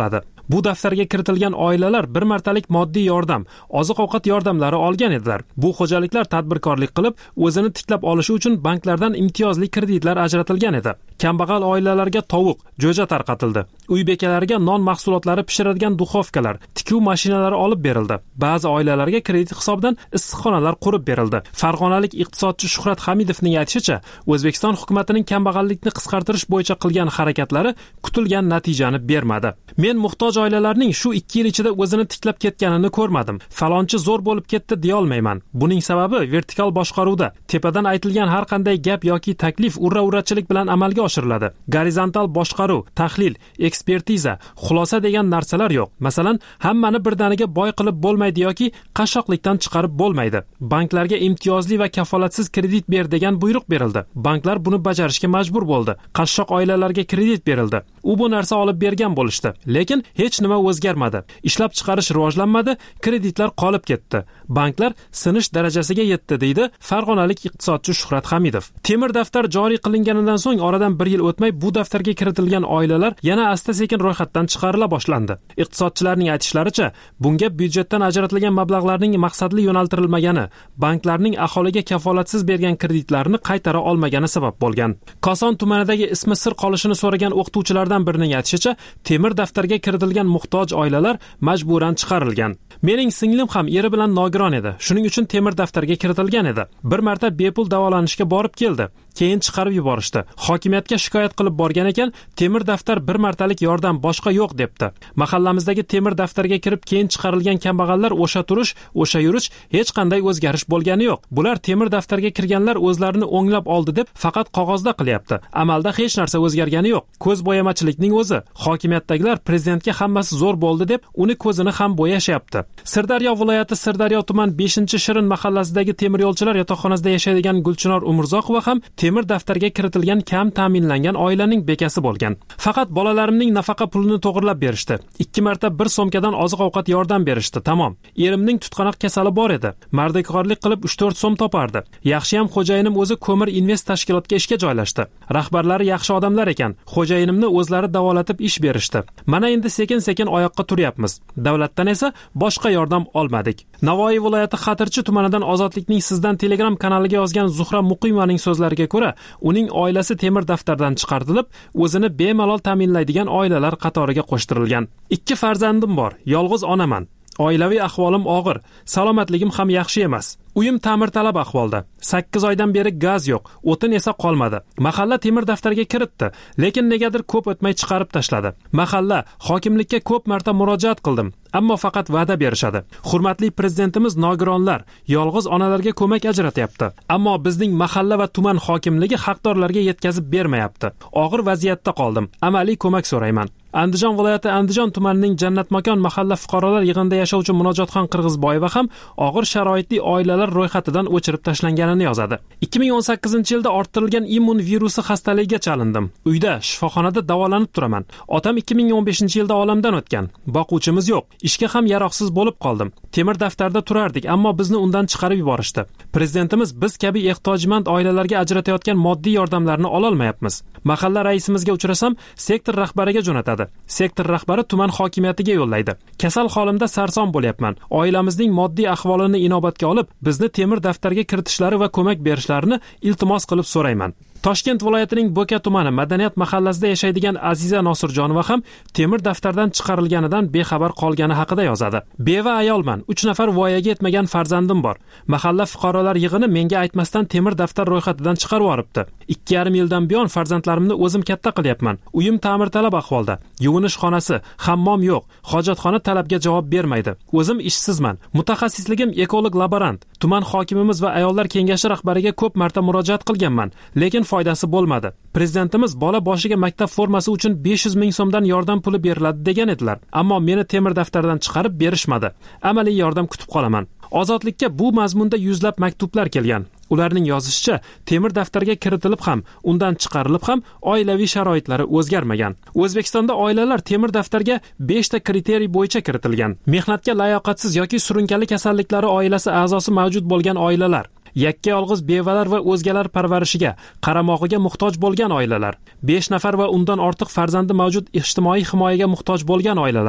Bu daftarga kiritilgan oilalar bir martalik moddiy yordam, oziq-ovqat yordamlari olgan edilar. Bu xo'jaliklar tadbirkorlik qilib, o'zini tiklab olishi uchun banklardan imtiyozli kreditlar ajratilgan edi. Kambag'al oilalarga tovuq, jo'ja tarqatildi. Uy bekalariga non mahsulotlari pishiradigan duxovkalar, tikuv mashinalari olib berildi. Ba'zi oilalarga kredit hisobidan issiqxonalar qurib berildi. Farg'onalik iqtisodchi Shuhrat Hamidovning aytishicha, O'zbekiston hukumatining kambag'allikni qisqartirish bo'yicha qilgan harakatlari kutilgan natijani bermadi. Men muhtoj oilalarning shu ikki yil ichida o'zini tiklab ketganini ko'rmadim. Falonchi zo'r bo'lib ketdi deya olmayman. Buning sababi vertikal boshqaruvda tepadan aytilgan har qanday gap yoki taklif urra-urrachilik bilan amalga oshiriladi. Gorizontal boshqaruv, tahlil, ekspertiza, xulosa degan narsalar yo'q. Masalan, hammani birdaniga boy qilib bo'lmaydi yoki qashshoqlikdan chiqarib bo'lmaydi. Banklarga imtiyozli va kafolatsiz kredit ber degan buyruq berildi. Banklar buni bajarishga majbur bo'ldi. Qashshoq oilalarga kredit berildi. U bu narsa olib bergan bo'lishdi. Lekin hech nima o'zgarmadi. Ishlab chiqarish rivojlanmadi, kreditlar qolib ketdi. Banklar sinish darajasiga yetdi, deydi farg'onalik iqtisodchi Shuhrat Hamidov. Temir daftar joriy qilinganidan so'ng oradan bir yil o'tmay bu daftarga kiritilgan oilalar yana asta-sekin ro'yxatdan chiqarila boshlandi. Iqtisodchilarning aytishlaricha, bunga byudjetdan ajratilgan mablag'larning maqsadli yo'naltirilmagani, banklarning aholiga kafolatsiz bergan kreditlarni qaytara olmagani sabab bo'lgan. Koson tumanidagi ismi sir qolishini so'ragan o'qituvchilardan birining aytishicha, temir daftarga kiritilgan muhtoj oilalar majburan chiqarilgan. Mening singlim ham eri bilan nogiron edi. Shuning uchun temir daftarga kiritilgan edi. Bir marta bepul davolanishga borib keldi. Keyin chiqarib yuborishdi. Hokimiyatga shikoyat qilib borgan ekan, temir daftar bir martalik yordam, boshqa yo'q debdi. Mahallamizdagi temir daftarga kirib keyin chiqarilgan kambag'allar o'sha turish, o'sha yurish hech qanday o'zgarish bo'lgani yo'q. Bular temir daftarga kirganlar o'zlarini o'nglab oldi deb faqat qog'ozda qilyapti. Amalda hech narsa o'zgargani yo'q. Ko'z bo'yamachilikning o'zi. Hokimiyatdagilar prezidentga hammasi zo'r bo'ldi deb uni ko'zini ham bo'yashyapti. Sirdaryo viloyati Sirdaryo tuman beshinchi Shirin mahallasidagi temir yo'lchilar yotoqxonasida yashaydigan Gulchinor Umurzoqova ham temir daftarga kiritilgan kam ta'minlangan oilaning bekasi bo'lgan. Faqat bolalarimning nafaqa pulini to'g'irlab berishdi. ikki marta bir so'mkadan oziq-ovqat yordam berishdi. Tamom. Erimning tutqanoq kasali bor edi. Mardikorlik qilib uch to'rt so'm topardi. Yaxshiyam xo'jayinim o'zi ko'mir invest tashkilotga ishga joylashdi. Rahbarlari yaxshi odamlar ekan. Xo'jayinimni o'zlari davolatib ish berishdi. Mana endi sekin-sekin oyoqqa turyapmiz. Davlatdan esa boshqa yordam olmadik. Navoiy viloyati Xatirchi tumanidan Ozodlikning sizdan Telegram kanaliga yozgan Zuhra Muqimovaning so'zlariga ko'ra, uning oilasi temir daftardan chiqarilib, o'zini bemalol ta'minlaydigan oilalar qatoriga qo'shtirilgan. Ikki farzandim bor, yolg'iz onaman. Oilaviy ahvolim og'ir, salomatligim ham yaxshi emas. Uyim ta'mirtalab ahvolda. sakkiz oydan beri gaz yo'q, o'tin esa qolmadi. Mahalla temir daftarga kiritdi, lekin negadir ko'p o'tmay chiqarib tashladi. Mahalla hokimlikka ko'p marta murojaat qildim, ammo faqat va'da berishadi. Hurmatli prezidentimiz nogironlar, yolg'iz onalarga ko'mak ajratyapti, ammo bizning mahalla va tuman hokimligi haqdorlarga yetkazib bermayapti. Og'ir vaziyatda qoldim. Amaliy ko'mak so'rayman. Andijon viloyati Andijon tumanining Jannatmakon mahalla fuqarolar yig'inida yashovchi Munojotxon Qirg'izboyeva ham og'ir sharoitli oilalar ro'yxatidan o'chirib tashlanganini yozadi. ikki ming o'n sakkizinchi yilda orttirilgan immun virusi xastaligiga chalindim. Uyda, shifoxonada davolanib turaman. Otam ikki ming o'n beshinchi yilda olamdan o'tgan. Boquvchimiz yo'q. Ishga ham yaroqsiz bo'lib qoldim. Temir daftarda turardik, ammo bizni undan chiqarib yuborishdi. Prezidentimiz biz kabi ehtiyojmand oilalarga ajratayotgan moddiy yordamlarni ola olmayapmiz. Mahalla raisimizga uchrasam, sektor rahbariga jo'natadi. Sektor rahbari tuman hokimiyatiga yo'llaydi. Kasal holimda sarson bo'lyapman. Oilamizning moddiy ahvolini inobatga olib, bizni temir daftarga kiritishlari va ko'mak berishlarini iltimos qilib so'rayman. Toshkent viloyatining Bo'ka tumani Madaniyat mahallasida yashaydigan Aziza Nosirjonova ham temir daftardan chiqarilganidan bexabar qolgani haqida yozadi. Beva ayolman, uch nafar voyaga yetmagan farzandim bor. Mahalla fuqarolar yig'ini menga aytmasdan temir daftar ro'yxatidan chiqarib yuboribdi. ikki yarim yildan buyon farzandlarimni o'zim katta qilyapman. Uyim ta'mirtalab ahvolda. Yuvinish xonasi, hammom yo'q. Hojatxona talabga javob bermaydi. O'zim ishsizman. Mutaxassisligim ekolog laborant. Tuman hokimimiz va ayollar kengashi rahbariga ko'p marta murojaat qilganman, lekin foydasi bo'lmadi. Prezidentimiz bola boshiga maktab formasi uchun besh yuz ming so'mdan yordam puli beriladi degan edilar. Ammo meni temir daftardan chiqarib berishmadi. Amaliy yordam kutib qolaman. Ozodlikka bu mazmunda yuzlab maktublar kelgan. Ularning yozishicha, temir daftarga kiritilib ham, undan chiqarilib ham oilaviy sharoitlari o'zgarmagan. O'zbekistonda oilalar temir daftarga besh ta kriteriy bo'yicha kiritilgan. Mehnatga layoqatsiz yoki surunkali kasalliklari oilasi a'zosi mavjud bo'lgan oilalar, yakka yolg'iz bevalar va o'zgalar parvarishiga, qaramog'iga muhtoj bo'lgan oilalar, besh nafar va undan ortiq farzandi mavjud ijtimoiy himoyaga muhtoj bo'lgan oilalar,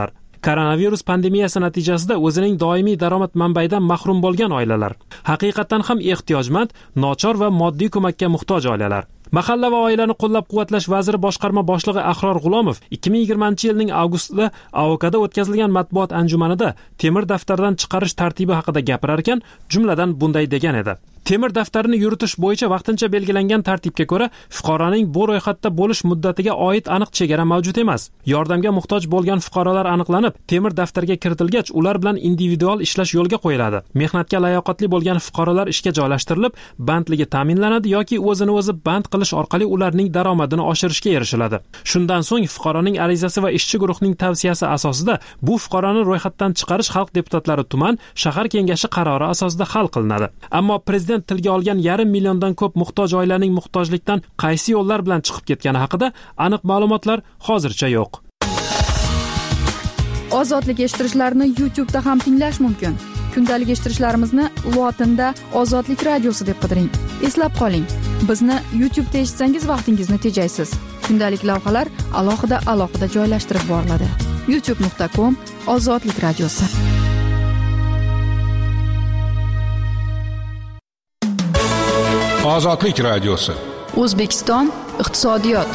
Koronavirus pandemiyasi natijasida o'zining doimiy daromad manbayidan mahrum bo'lgan oilalar, haqiqatan ham ehtiyojmand, nochor va moddiy ko'makka muhtoj oilalar. Mahalla va oilani qo'llab-quvvatlash vaziri boshqarma boshlig'i Ahror G'ulomov ikki ming yigirmanchi yilning avgustida A O K'da o'tkazilgan matbuot anjumanida temir daftardan chiqarish tartibi haqida gapirar ekan, jumladan bunday degan edi: Temir daftarini yuritish bo'yicha vaqtincha belgilangan tartibga ko'ra fuqaroning bu ro'yxatda bo'lish muddatiga oid aniq chegara mavjud emas. Yordamga muhtoj bo'lgan fuqarolar aniqlanib, temir daftarga kiritilgach, ular bilan individual ishlash yo'lga qo'yiladi. Mehnatga layoqatli bo'lgan fuqarolar ishga joylashtirilib, bandligi ta'minlanadi yoki o'zini o'zi band qilish orqali ularning daromadini oshirishga erishiladi. Shundan so'ng fuqaroning arizasi va ishchi guruhning tavsiyasi asosida bu fuqaroni ro'yxatdan chiqarish xalq deputatlari tuman, shahar kengashi qarori asosida hal qilinadi. Ammo prezident tilga olgan yarim milliondan ko'p muhtoj oilaning muhtojlikdan qaysi yo'llar bilan chiqib ketgani haqida aniq ma'lumotlar hozircha yo'q. Ozodlik eshittirishlarni YouTube'da ham tinglash mumkin. Kundalik eshittirishlarimizni lotinda Ozodlik radiosi deb qidiring. Eslab qoling, bizni YouTube'da eshitsangiz vaqtingizni tejaysiz. Kundalik lavhalar alohida alohida joylashtirib boriladi. youtube nuqta com Ozodlik radiosi. Ozodlik radiosi. O'zbekiston iqtisodiyot.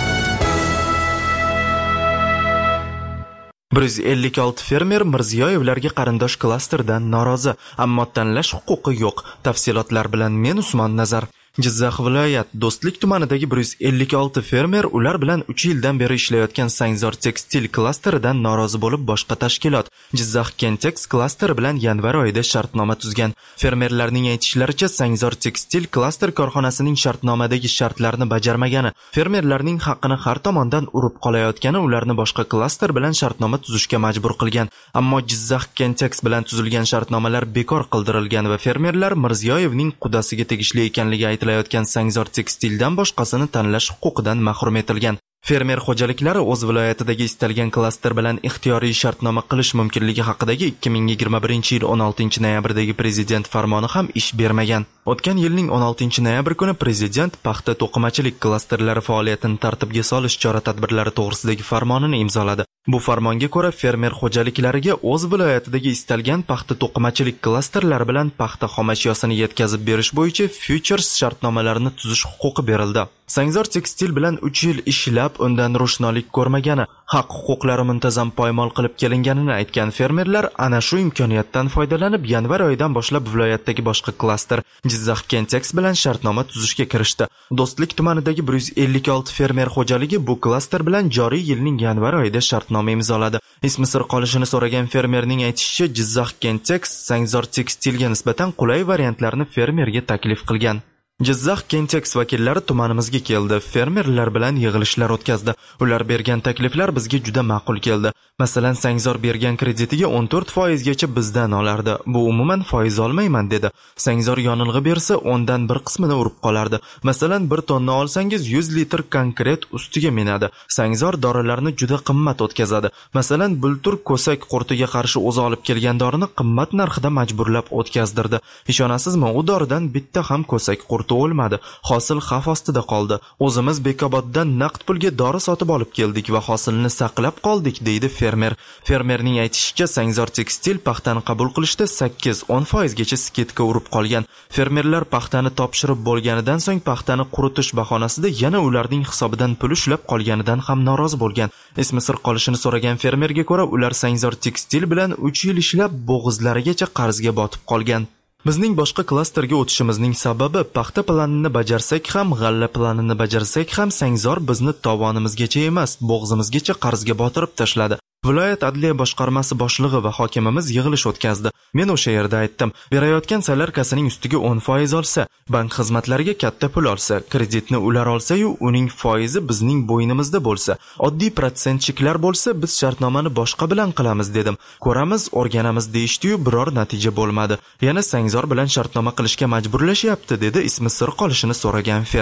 bir yuz ellik olti fermer Mirziyoyevlarga qarindosh klasterdan norozi, ammo tanlash huquqi yo'q. Tafsilotlar bilan men Usmon Nazar. Jizzax viloyat Do'stlik tumanidagi bir yuz ellik olti fermer ular bilan uch yildan beri ishlayotgan Sangzor tekstil klasteridan norozi bo'lib boshqa tashkilot Jizzax Kentex klasteri bilan yanvar oyida shartnoma tuzgan. Fermerlarning aytishlaricha, Sangzor tekstil klaster korxonasining shartnomadagi shartlarni bajarmagani, fermerlarning haqqini har tomondan urib qolayotgani ularni boshqa klaster bilan shartnoma tuzishga majbur qilgan. Ammo Jizzax Kentex bilan tuzilgan shartnomalar bekor qildirilgan va fermerlar Mirziyoyevning qudasiga tegishli ekanligi aytilayotgan Sangzor tekstildan boshqasini tanlash huquqidan mahrum etilgan. Fermer xo'jaliklari o'z viloyatidagi istalgan klaster bilan ixtiyoriy shartnoma qilish mumkinligi haqidagi ikki ming yigirma birinchi yil o'n oltinchi noyabrdagi prezident farmoni ham ish bermagan. O'tgan yilning o'n oltinchi noyabr kuni prezident paxta to'qimachilik klasterlari faoliyatini tartibga solish chora-tadbirlari to'g'risidagi farmonini imzoladi. Bu farmonga ko'ra fermer xo'jaliklariga o'z viloyatidagi istalgan paxta to'qimachilik klasterlari bilan paxta xomashyosini yetkazib berish bo'yicha futures shartnomalarini tuzish huquqi berildi. Sangzor tekstil bilan uch yil ishlab undan ro'shnolik ko'rmagani, haq-huquqlari muntazam poymol qilib kelinganini aytgan fermerlar ana shu imkoniyatdan foydalanib yanvar oyidan boshlab viloyatdagi boshqa klaster Jizzax Kentex bilan shartnoma tuzishga kirishdi. Do'stlik tumanidagi bir yuz ellik olti fermer xo'jaligi bu klaster bilan joriy yilning yanvar oyida shartnoma imzoladi. Ismi sir qolishini so'ragan fermerning aytishicha, Jizzax Kentex Sangzor tekstilga nisbatan qulay variantlarni fermerga taklif qilgan. Jizzax Kentex vakillari tumanimizga keldi, fermerlar bilan yig'ilishlar o'tkazdi. Ular bergan takliflar bizga juda ma'qul keldi. Masalan, Sangzor bergan kreditiga o'n to'rt foiz gacha bizdan olardi. Bu umuman foiz olmayman dedi. Sangzor yonilg'i bersa, o'ndan bir qismini urib qolardi. Masalan, bir tonna olsangiz yuz litr konkret ustiga minadi. Sangzor dorilarni juda qimmat o'tkazadi. Masalan, bultur ko'sak qurtiga qarshi o'zi olib kelgan dorini qimmat narxida majburlab o'tkazdirdi. Ishonasizmi, u doridan bitta ham ko'sak qurti o'lmadi. Hosil xavf ostida qoldi. O'zimiz Bekoboddan naqd pulga dori sotib olib keldik va hosilni saqlab qoldik, deydi fermer. Fermerning aytishicha, Sangzor tekstil paxtani qabul qilishda sakkiz o'n foiz gacha sketka urib qolgan. Fermerlar paxtani topshirib bo'lganidan so'ng paxtani quritish bahonasida yana ularning hisobidan pul ushlab qolganidan ham norozi bo'lgan. Ismi sir qolishini so'ragan fermerga ko'ra, ular Sangzor tekstil bilan uch yil ishlab bo'g'izlarigacha qarzga botib qolgan. Bizning boshqa klasterga o'tishimizning sababi paxta planini bajarsak ham, g'alla planini bajarsak ham Sangzor bizni tovonimizgacha emas, bo'g'zimizgacha qarzga botirib tashladi. Viloyat adliya boshqarmasi boshlig'i va hokimimiz yig'ilish o'tkazdi. Men o'sha yerda aytdim, berayotgan salarkasining ustiga o'n foiz olsa, bank xizmatlariga katta pul olsa, kreditni ular olsa-yu, uning foizi bizning bo'ynimizda bo'lsa, oddiy protsentchiklar bo'lsa, biz shartnomani boshqa bilan qilamiz dedim. Ko'ramiz, o'rganamiz deyishdi-yu, biror natija bo'lmadi. Yana Sangzor bilan shartnoma qilishga majburlashyapti, dedi ismi sir qolishini so'ragan fermer.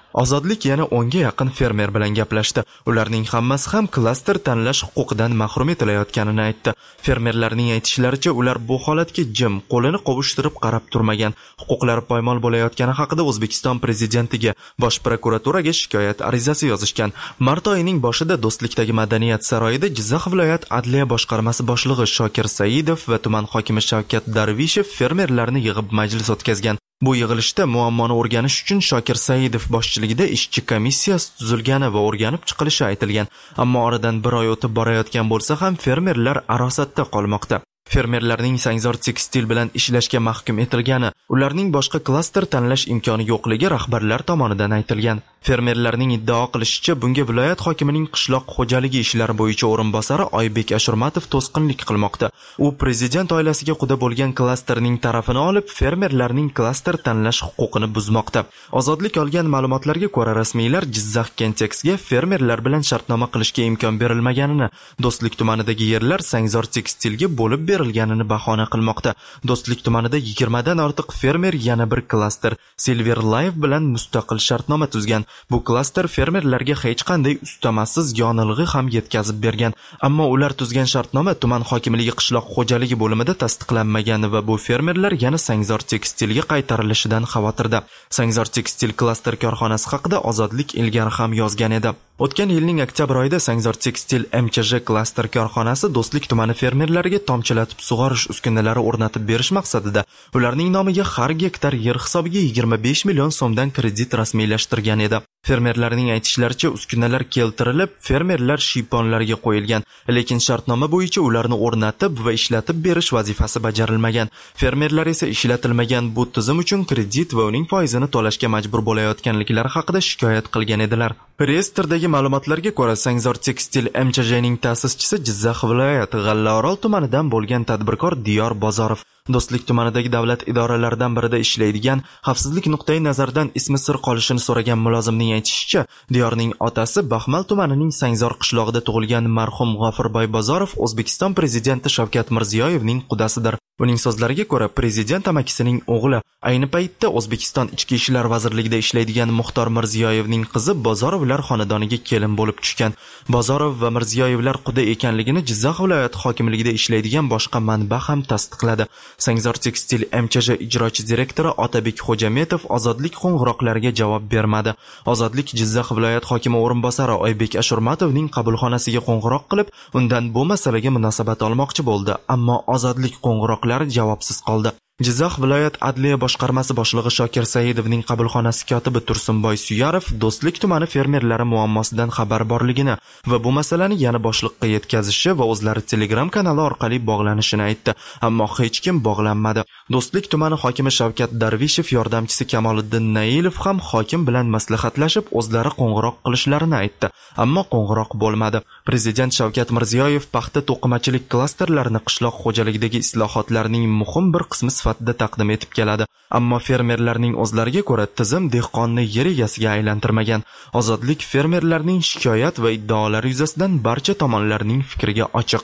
Ozodlik yana o'nga yaqin fermer bilan gaplashdi. Ularning hammasi ham klaster tanlash huquqidan mahrum etilayotganini aytdi. Fermerlarning aytishlaricha, ular bu holatga jim, qo'lini qovushtirib qarab turmagan. Huquqlari poymol bo'layotgani haqida O'zbekiston prezidentiga, Bosh prokuraturaga shikoyat arizasi yozishgan. Mart oyining boshida Do'stlikdagi Madaniyat saroyida Jizzax viloyat adliya boshqarmasi boshlig'i Shokir Saidov va tuman hokimi Shavkat Darvishev fermerlarni yig'ib majlis o'tkazgan. Bu yig'ilishda muammoni o'rganish uchun Shokir Saidov boshchiligida ishchi komissiyasi tuzilgani va o'rganib chiqilishi aytilgan. Ammo oradan bir oy o'tib borayotgan bo'lsa ham fermerlar arosatda qolmoqda. Fermerlarning Sangzor tekstil bilan ishlashga mahkum etilgani, ularning boshqa klaster tanlash imkoni yo'qligi rahbarlar tomonidan aytilgan. Fermerlarning iddao qilishicha, bunga viloyat hokimining qishloq xo'jaligi ishlari bo'yicha o'rinbosari Oybek Ashurmatov to'sqinlik qilmoqda. U prezident oilasiga quda bo'lgan klasterning tarafini olib, fermerlarning klaster tanlash huquqini buzmoqda. Ozodlik olgan ma'lumotlarga ko'ra, rasmiylar Jizzax Kentexga fermerlar bilan shartnoma qilishga imkon berilmaganini, Do'stlik tumanidagi yerlar Sangzor tekstilga bo'lib berilganini bahona qilmoqda. Do'stlik tumanida yigirmadan ortiq fermer yana bir klaster Silver Life bilan mustaqil shartnoma tuzgan. Bu klaster fermerlarga hech qanday ustamasiz yonilg'i ham yetkazib bergan. Ammo ular tuzgan shartnoma tuman hokimligi qishloq xo'jaligi bo'limida tasdiqlanmagan va bu fermerlar yana Sangzor tekstilga qaytarilishidan xavotirda. Sangzor tekstil klaster korxonasi haqida Ozodlik ilgari ham yozgan edi. O'tgan yilning oktyabr oyida Sangzor tekstil M Ch J klaster korxonasi Do'stlik tumani fermerlariga tomchilatib sug'orish uskunalari o'rnatib berish maqsadida ularning nomiga har gektar yer hisobiga yigirma besh million so'mdan kredit rasmiylashtirgan edi. Fermerlarning aytishlaricha, uskunalar keltirilib, fermerlar shiyponlarga qo'yilgan, lekin shartnoma bo'yicha ularni o'rnatib va ishlatib berish vazifasi bajarilmagan. Fermerlar esa ishlatilmagan bu tizim uchun kredit va uning foizini to'lashga majbur bo'layotganliklari haqida shikoyat qilgan edilar. Reyestrdagi ma'lumotlarga ko'ra, Sangzor tekstil M Ch J ning ta'sischisi Jizzax viloyati G'allaorol tumanidan bo'lgan tadbirkor Diyor Bozorov. Do'stlik tumanidagi davlat idoralaridan birida ishlaydigan, xavfsizlik nuqtai nazaridan ismi sir qolishini so'ragan mulozimning aytishicha, Diyorning otasi Baxmal tumanining Sangzor qishlog'ida tug'ilgan marhum G'ofirboy Bozorov O'zbekiston prezidenti Shavkat Mirziyoyevning qudasidir. Uning so'zlariga ko'ra, prezident amakisining o'g'li, ayni paytda O'zbekiston Ichki ishlar vazirligida ishlaydigan Muxtor Mirziyoyevning qizi Bozorovlar xonadoniga kelin bo'lib tushgan. Bozorov va Mirziyoyevlar quda ekanligini Jizzax viloyati hokimligida ishlaydigan boshqa manba ham tasdiqladi. Sangzor tekstil M Ch J ijrochi direktori Otabek Xo'jametov Ozodlik qo'ng'iroqlariga javob bermadi. Ozodlik Jizzax viloyat hokimi o'rinbosari Oybek Ashurmatovning qabulxonasiga qo'ng'iroq qilib, undan bu masalaga munosabat olmoqchi bo'ldi, ammo Ozodlik qo'ng'iroqlari javobsiz qoldi. Jizzax viloyat adliya boshqarmasi boshlig'i Shokir Saidovning qabulxonasi kotibi Tursunboy Suyarov Do'stlik tumani fermerlari muammosidan xabar borligini va bu masalani yana boshliqqa yetkazishi va o'zlari Telegram kanali orqali bog'lanishini aytdi, ammo hech kim bog'lanmadi. Do'stlik tumani hokimi Shavkat Darvishev yordamchisi Kamoliddin Nailov ham hokim bilan maslahatlashib, o'zlari qo'ng'iroq qilishlarini aytdi, ammo qo'ng'iroq bo'lmadi. Prezident Shavkat Mirziyoyev paxta to'qimachilik klasterlarini qishloq xo'jaligidagi islohotlarning muhim bir qismi sifatida taqdim etib keladi. Ammo fermerlarning o'zlariga ko'ra tizim dehqonni yer egasiga aylantirmagan. Ozodlik fermerlarning shikoyat va iddaolari yuzasidan barcha tomonlarning fikriga ochiq.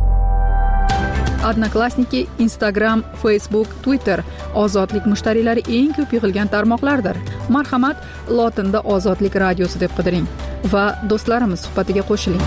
Odnoklassniki, Instagram, Facebook, Twitter Ozodlik mushtariylari eng ko'p yig'ilgan tarmoqlardir. Marhamat, lotinda Ozodlik radiosi deb qidiring va do'stlarimiz suhbatiga qo'shiling.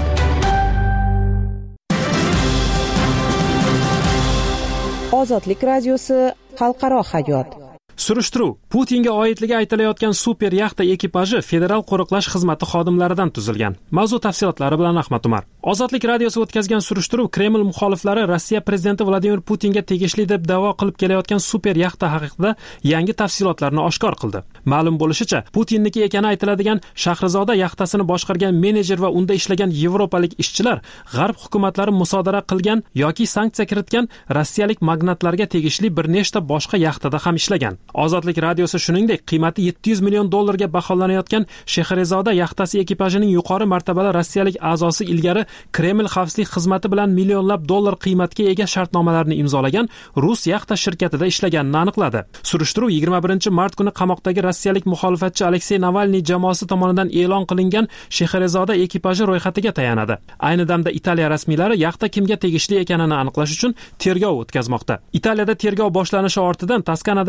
Ozodlik radiosi xalqaro hayot. Surishtiruv Putinga oidligi aytilayotgan super yaxta ekipaji federal qo'riqlash xizmati xodimlaridan tuzilgan. Mavzu tafsilotlari bilan Ahmad Umar. Ozodlik radiosi o'tkazgan surishtiruv Kreml muxoliflari Rossiya prezidenti Vladimir Putinga tegishli deb da'vo qilib kelayotgan super yaxta haqida yangi tafsilotlarni oshkor qildi. Ma'lum bo'lishicha, Putinniki ekani aytiladigan Shahrizoda yaxtasini boshqargan menejer va unda ishlagan yevropalik ishchilar g'arb hukumatlari musodara qilgan yoki sanksiya kiritgan rossiyalik magnatlarga tegishli bir nechta boshqa yaxtada ham ishlagan. Ozodlik radiosi shuningdek qiymati yetti yuz million dollarga baholanayotgan Shahrizoda yaxtasi ekipajining yuqori martabali rossiyalik a'zosi ilgari Kreml xavfsizlik xizmati bilan millionlab dollar qiymatga ega shartnomalarni imzolagan rus yaxta shirkatida ishlaganini aniqladi. Surishtiruv yigirma birinchi mart kuni qamoqdagi rossiyalik muxolifatchi Aleksey Navalniy jamoasi tomonidan e'lon qilingan Shahrizoda ekipaji ro'yxatiga tayanadi. Ayni damda Italiya rasmiylari yaxta kimga tegishli ekanini aniqlash uchun tergov o'tkazmoqda. Italiyada tergov boshlanishi ortidan Toskanadagi Marina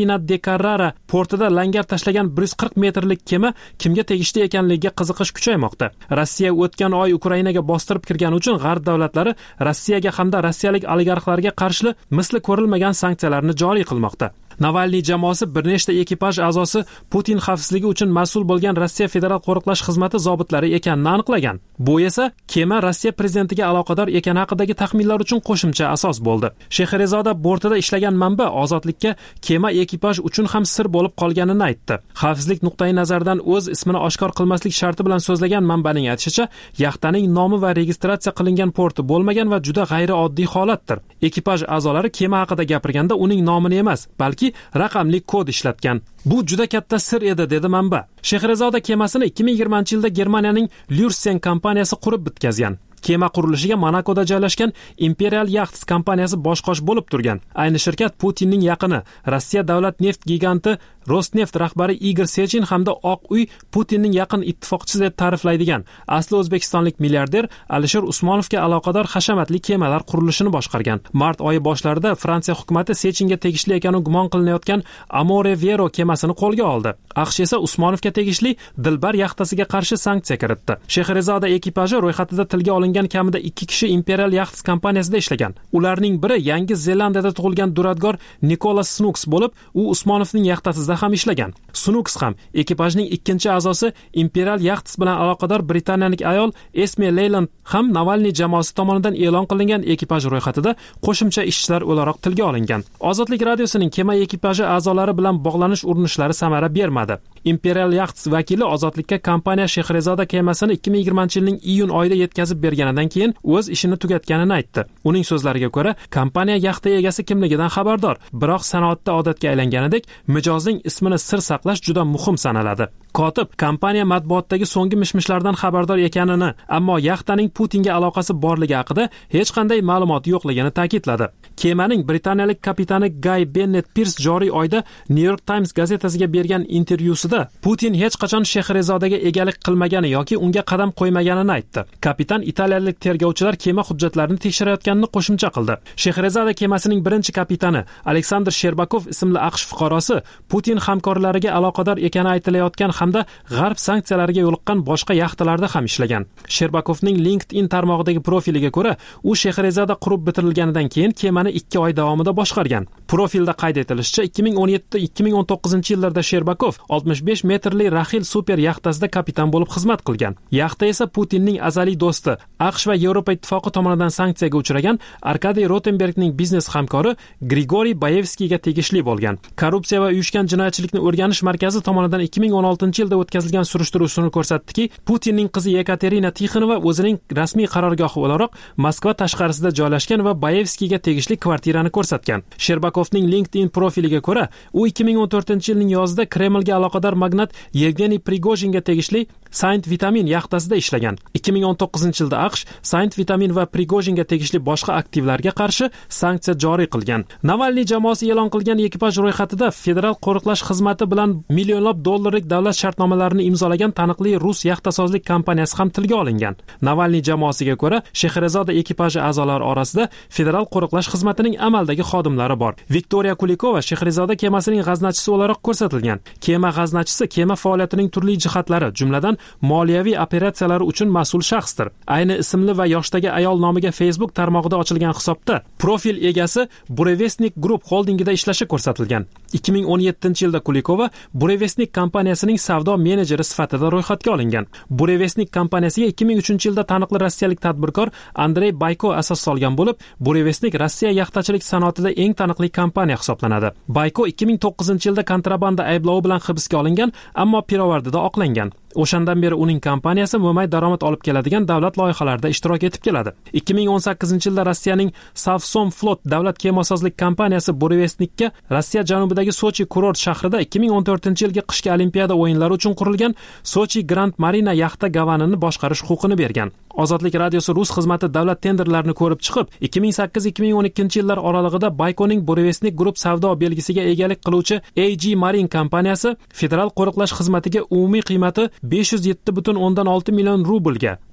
Marina de Carrara portida langar tashlagan bir yuz qirq metrlik kema kimga tegishli ekanligiga qiziqish kuchaymoqda. Rossiya o'tgan oy Ukrainaga bostirib kirgani uchun G'arb davlatlari Rossiyaga hamda rossiyalik oligarxlarga qarshi misli ko'rilmagan sanksiyalarni joriy qilmoqda. Navalniy jamoasi bir nechta ekipaj a'zosi Putin xavfsizligi uchun mas'ul bo'lgan Rossiya Federal qo'riqlash xizmati zobitlari ekanini aniqlagan. Bu esa kema Rossiya prezidentiga aloqador ekani haqidagi taxminlar uchun qo'shimcha asos bo'ldi. Shehrezoda bortida ishlagan manba Ozodlikka kema ekipaj uchun ham sir bo'lib qolganini aytdi. Xavfsizlik nuqtai nazaridan o'z ismini oshkor qilmaslik sharti bilan so'zlagan manbaning aytishicha, yaxtaning nomi va registratsiya qilingan porti bo'lmagan va juda g'ayrioddiy holatdir. Ekipaj a'zolari kema haqida gapirganda uning nomini emas, balki raqamli kod ishlatgan. Bu juda katta sir edi, dedi manba. Shehrezoda kemasini ikki ming yigirmanchi yilda Germaniyaning Lürsen kompaniyasi qurib bitkazgan. Kema qurilishiga Monakoda joylashgan Imperial Yachts kompaniyasi boshqosh bo'lib turgan. Ayni shirkat Putinning yaqini, Rossiya davlat neft giganti Rosneft rahbari Igor Sechin hamda Oq uy Putinning yaqin ittifoqchisi deb ta'riflaydigan asli o'zbekistonlik milliarder Alisher Usmonovga aloqador hashamatli kemalar qurilishini boshqargan. Mart oyi boshlarida Fransiya hukumatı Sechinga tegishli ekani gumon qilinayotgan Amore Vero kemasini qo'lga oldi. AQSh esa Usmonovga tegishli Dilbar yaxtasiga qarshi sanksiya kiritdi. Shehrezoda ekipaji ro'yxatida tilga olingan kamida ikki kishi Imperial Yachts kompaniyasida ishlagan. Ularning biri Yangi Zelandiyada tug'ilgan duradgor Nicholas Snooks bo'lib, u Usmonovning yaxtasida ham ishlagan. Snooks ham ekipajning ikkinchi a'zosi Imperial Yachts bilan aloqador britaniyalik ayol Esme Leyland ham Navalniy jamoasi tomonidan e'lon qilingan ekipaj ro'yxatida qo'shimcha ishchilar o'laroq tilga olingan. Ozodlik radiosining kema ekipaji a'zolari bilan bog'lanish urinishlari samara bermadi. Imperial Yachts vakili Ozodlikka kompaniya Shehrezoda kemasini ikki ming yigirmanchi yilning iyun oyida yetkazib berganidan keyin o'z ishini tugatganini aytdi. Uning so'zlariga ko'ra, kompaniya yaxta egasi kimligidan xabardor, biroq sanoatda odatga aylanganidek mijozning ismini sir saqlash juda muhim sanaladi. Kotib kompaniya matbuotdagi so'nggi mishmishlardan xabardor ekanini, ammo yaxtaning Putinga aloqasi borligi haqida hech qanday ma'lumot yo'qligini ta'kidladi. Kemaning britaniyalik kapitani Guy Bennett Pierce joriy oyda New York Times gazetasiga bergan intervyusida Putin hech qachon Shehrezodaga egalik qilmagani yoki unga qadam qo'ymaganini aytdi. Kapitan italiyalik tergovchilar kema hujjatlarini tekshirayotganini qo'shimcha qildi. Shehrezoda kemasining birinchi kapitani Aleksandr Sherbakov ismli AQSh fuqarosi Putin hamkorlariga aloqador ekani aytilayotgan hamda G'arb sanksiyalariga yo'liqqan boshqa yaxtalarda ham ishlagan. Sherbakovning LinkedIn tarmog'idagi profiliga ko'ra, u Shehrezoda qurib bitirilganidan keyin kemani ikki oy davomida boshqargan. Profilda qayd etilishicha, ikki ming o'n yetti ikki ming o'n to'qqizinchi yillarda Sherbakov oltmish besh metrli Rahil super yaxtasida kapitan bo'lib xizmat qilgan. Yaxta esa Putinning azaliy do'sti, AQSh va Yevropa ittifoqi tomonidan sanksiyaga uchragan Arkadiy Rotenbergning biznes hamkori Grigoriy Bayevskiyga tegishli bo'lgan. Korrupsiya va uyushgan jinoyatchilikni o'rganish markazi tomonidan ikki ming o'n oltinchi yilda o'tkazilgan surishtiruv shuni ko'rsatdiki, Putinning qizi Yekaterina Tixonova o'zining rasmiy qarorgohi o'laroq Moskva tashqarisida joylashgan va Bayevskiyga tegishli kvartirani ko'rsatgan. Sherbakovning LinkedIn profiliga ko'ra, u ikki ming o'n to'rtinchi yilning yozida Kremlga aloqador magnat Yevgeniy Prigojinga tegishli Saint Vitamin yaxtasida ishlagan. ikki ming o'n to'qqizinchi yilda AQSh Saint Vitamin va Prigojinga tegishli boshqa aktivlarga qarshi sanksiya joriy qilgan. Navalniy jamoasi e'lon qilgan ekipaj ro'yxatida Federal qo'riqlash xizmati bilan millionlab dollarlik davlat shartnomalarini imzolagan taniqli rus yaxtasozlik kompaniyasi ham tilga olingan. Navalniy jamoasiga ko'ra, Shehrezoda ekipaji a'zolari orasida Federal qo'riqlash xizmatining amaldagi xodimlari bor. Viktoriya Kulikova Shehrezoda kemasining g'aznachisi o'laroq ko'rsatilgan. Kema g'aznachisi kema faoliyatining turli jihatlari, jumladan moliyaviy operatsiyalar uchun mas'ul shaxsdir. Ayni ismli va yoshdagi ayol nomiga Facebook tarmog'ida ochilgan hisobda profil egasi Burevestnik Group holdingida ishlashi ko'rsatilgan. ikki ming o'n yettinchi yilda Kulikova Burevestnik kompaniyasining savdo menejeri sifatida ro'yxatga olingan. Burevestnik kompaniyasiga ikki ming uchinchi yilda taniqli rossiyalik tadbirkor Andrey Bayko asos solgan bo'lib, Burevestnik Rossiya yaxtachilik sanoatida eng taniqli kompaniya hisoblanadi. Bayko ikki ming to'qqizinchi yilda kontrabanda ayblovi bilan hibsga olingan, ammo pirovardida oqlangan. O'shandan beri uning kompaniyasi mo'may daromad olib keladigan davlat loyihalarida ishtirok etib keladi. ikki ming o'n sakkizinchi yilda Rossiyaning Savsom Flot davlat kemasozlik kompaniyasi Burevestnikka Rossiya janubidagi Sochi kurort shahrida ikki ming o'n to'rtinchi yilgi qishki olimpiada o'yinlari uchun qurilgan Sochi Grand Marina yaxta gavanini boshqarish huquqini bergan. Ozodlik radiosi rus xizmati davlat tenderlarini ko'rib chiqib, ikki ming sakkiz ikki ming o'n ikkinchi yillar oralig'ida Baykoning Burevestnik Group savdo belgisiga egalik qiluvchi A G Marine kompaniyasi Federal qo'riqlash xizmatiga umumiy qiymati besh yuz yetti butun o'ndan olti million rublga,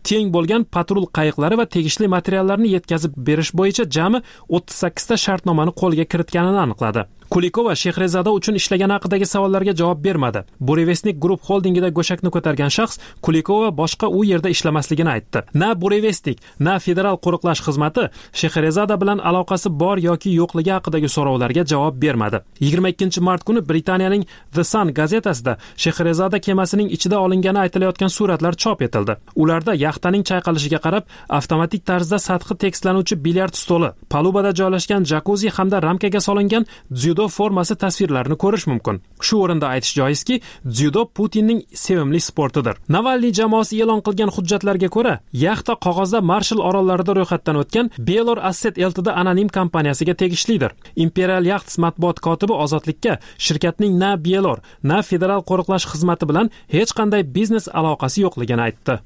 teng bo'lgan patrul qayiqlari va tegishli materiallarni yetkazib berish bo'yicha jami o'ttiz sakkizta shartnomani qo'lga kiritganini aniqladi. Kulikova Shehrezada uchun ishlagani haqidagi savollarga javob bermadi. Burevestnik Group holdingida go'shakni ko'targan shaxs Kulikova boshqa u yerda ishlamasligini aytdi. Na Burevestnik, na federal qo'riqlash xizmati Shehrezada bilan aloqasi bor yoki yo'qligi haqidagi so'rovlarga javob bermadi. yigirma ikkinchi mart kuni Britaniyaning The Sun gazetasida Shehrezada kemasining ichida olingani aytilayotgan suratlar chop etildi. Ularda yaxtaning chayqalishiga qarab avtomatik tarzda sathi tekislanuvchi bilyard stoli, palubada joylashgan jakuzi hamda ramkaga solingan dzyudo formasi tasvirlarini ko'rish mumkin. Shu o'rinda aytish joizki, dzyudo Putinning sevimli sportidir. Navalniy jamoasi e'lon qilgan hujjatlarga ko'ra, yaxta qog'ozda Marshall orollarida ro'yxatdan o'tgan Belor Asset Ltd anonim kompaniyasiga tegishlidir. Imperial Yachts matbuot kotibi Ozodlikka shirkatning na Belor, na federal qo'riqlash xizmati bilan hech qanday biznes aloqasi yo'qligini aytdi.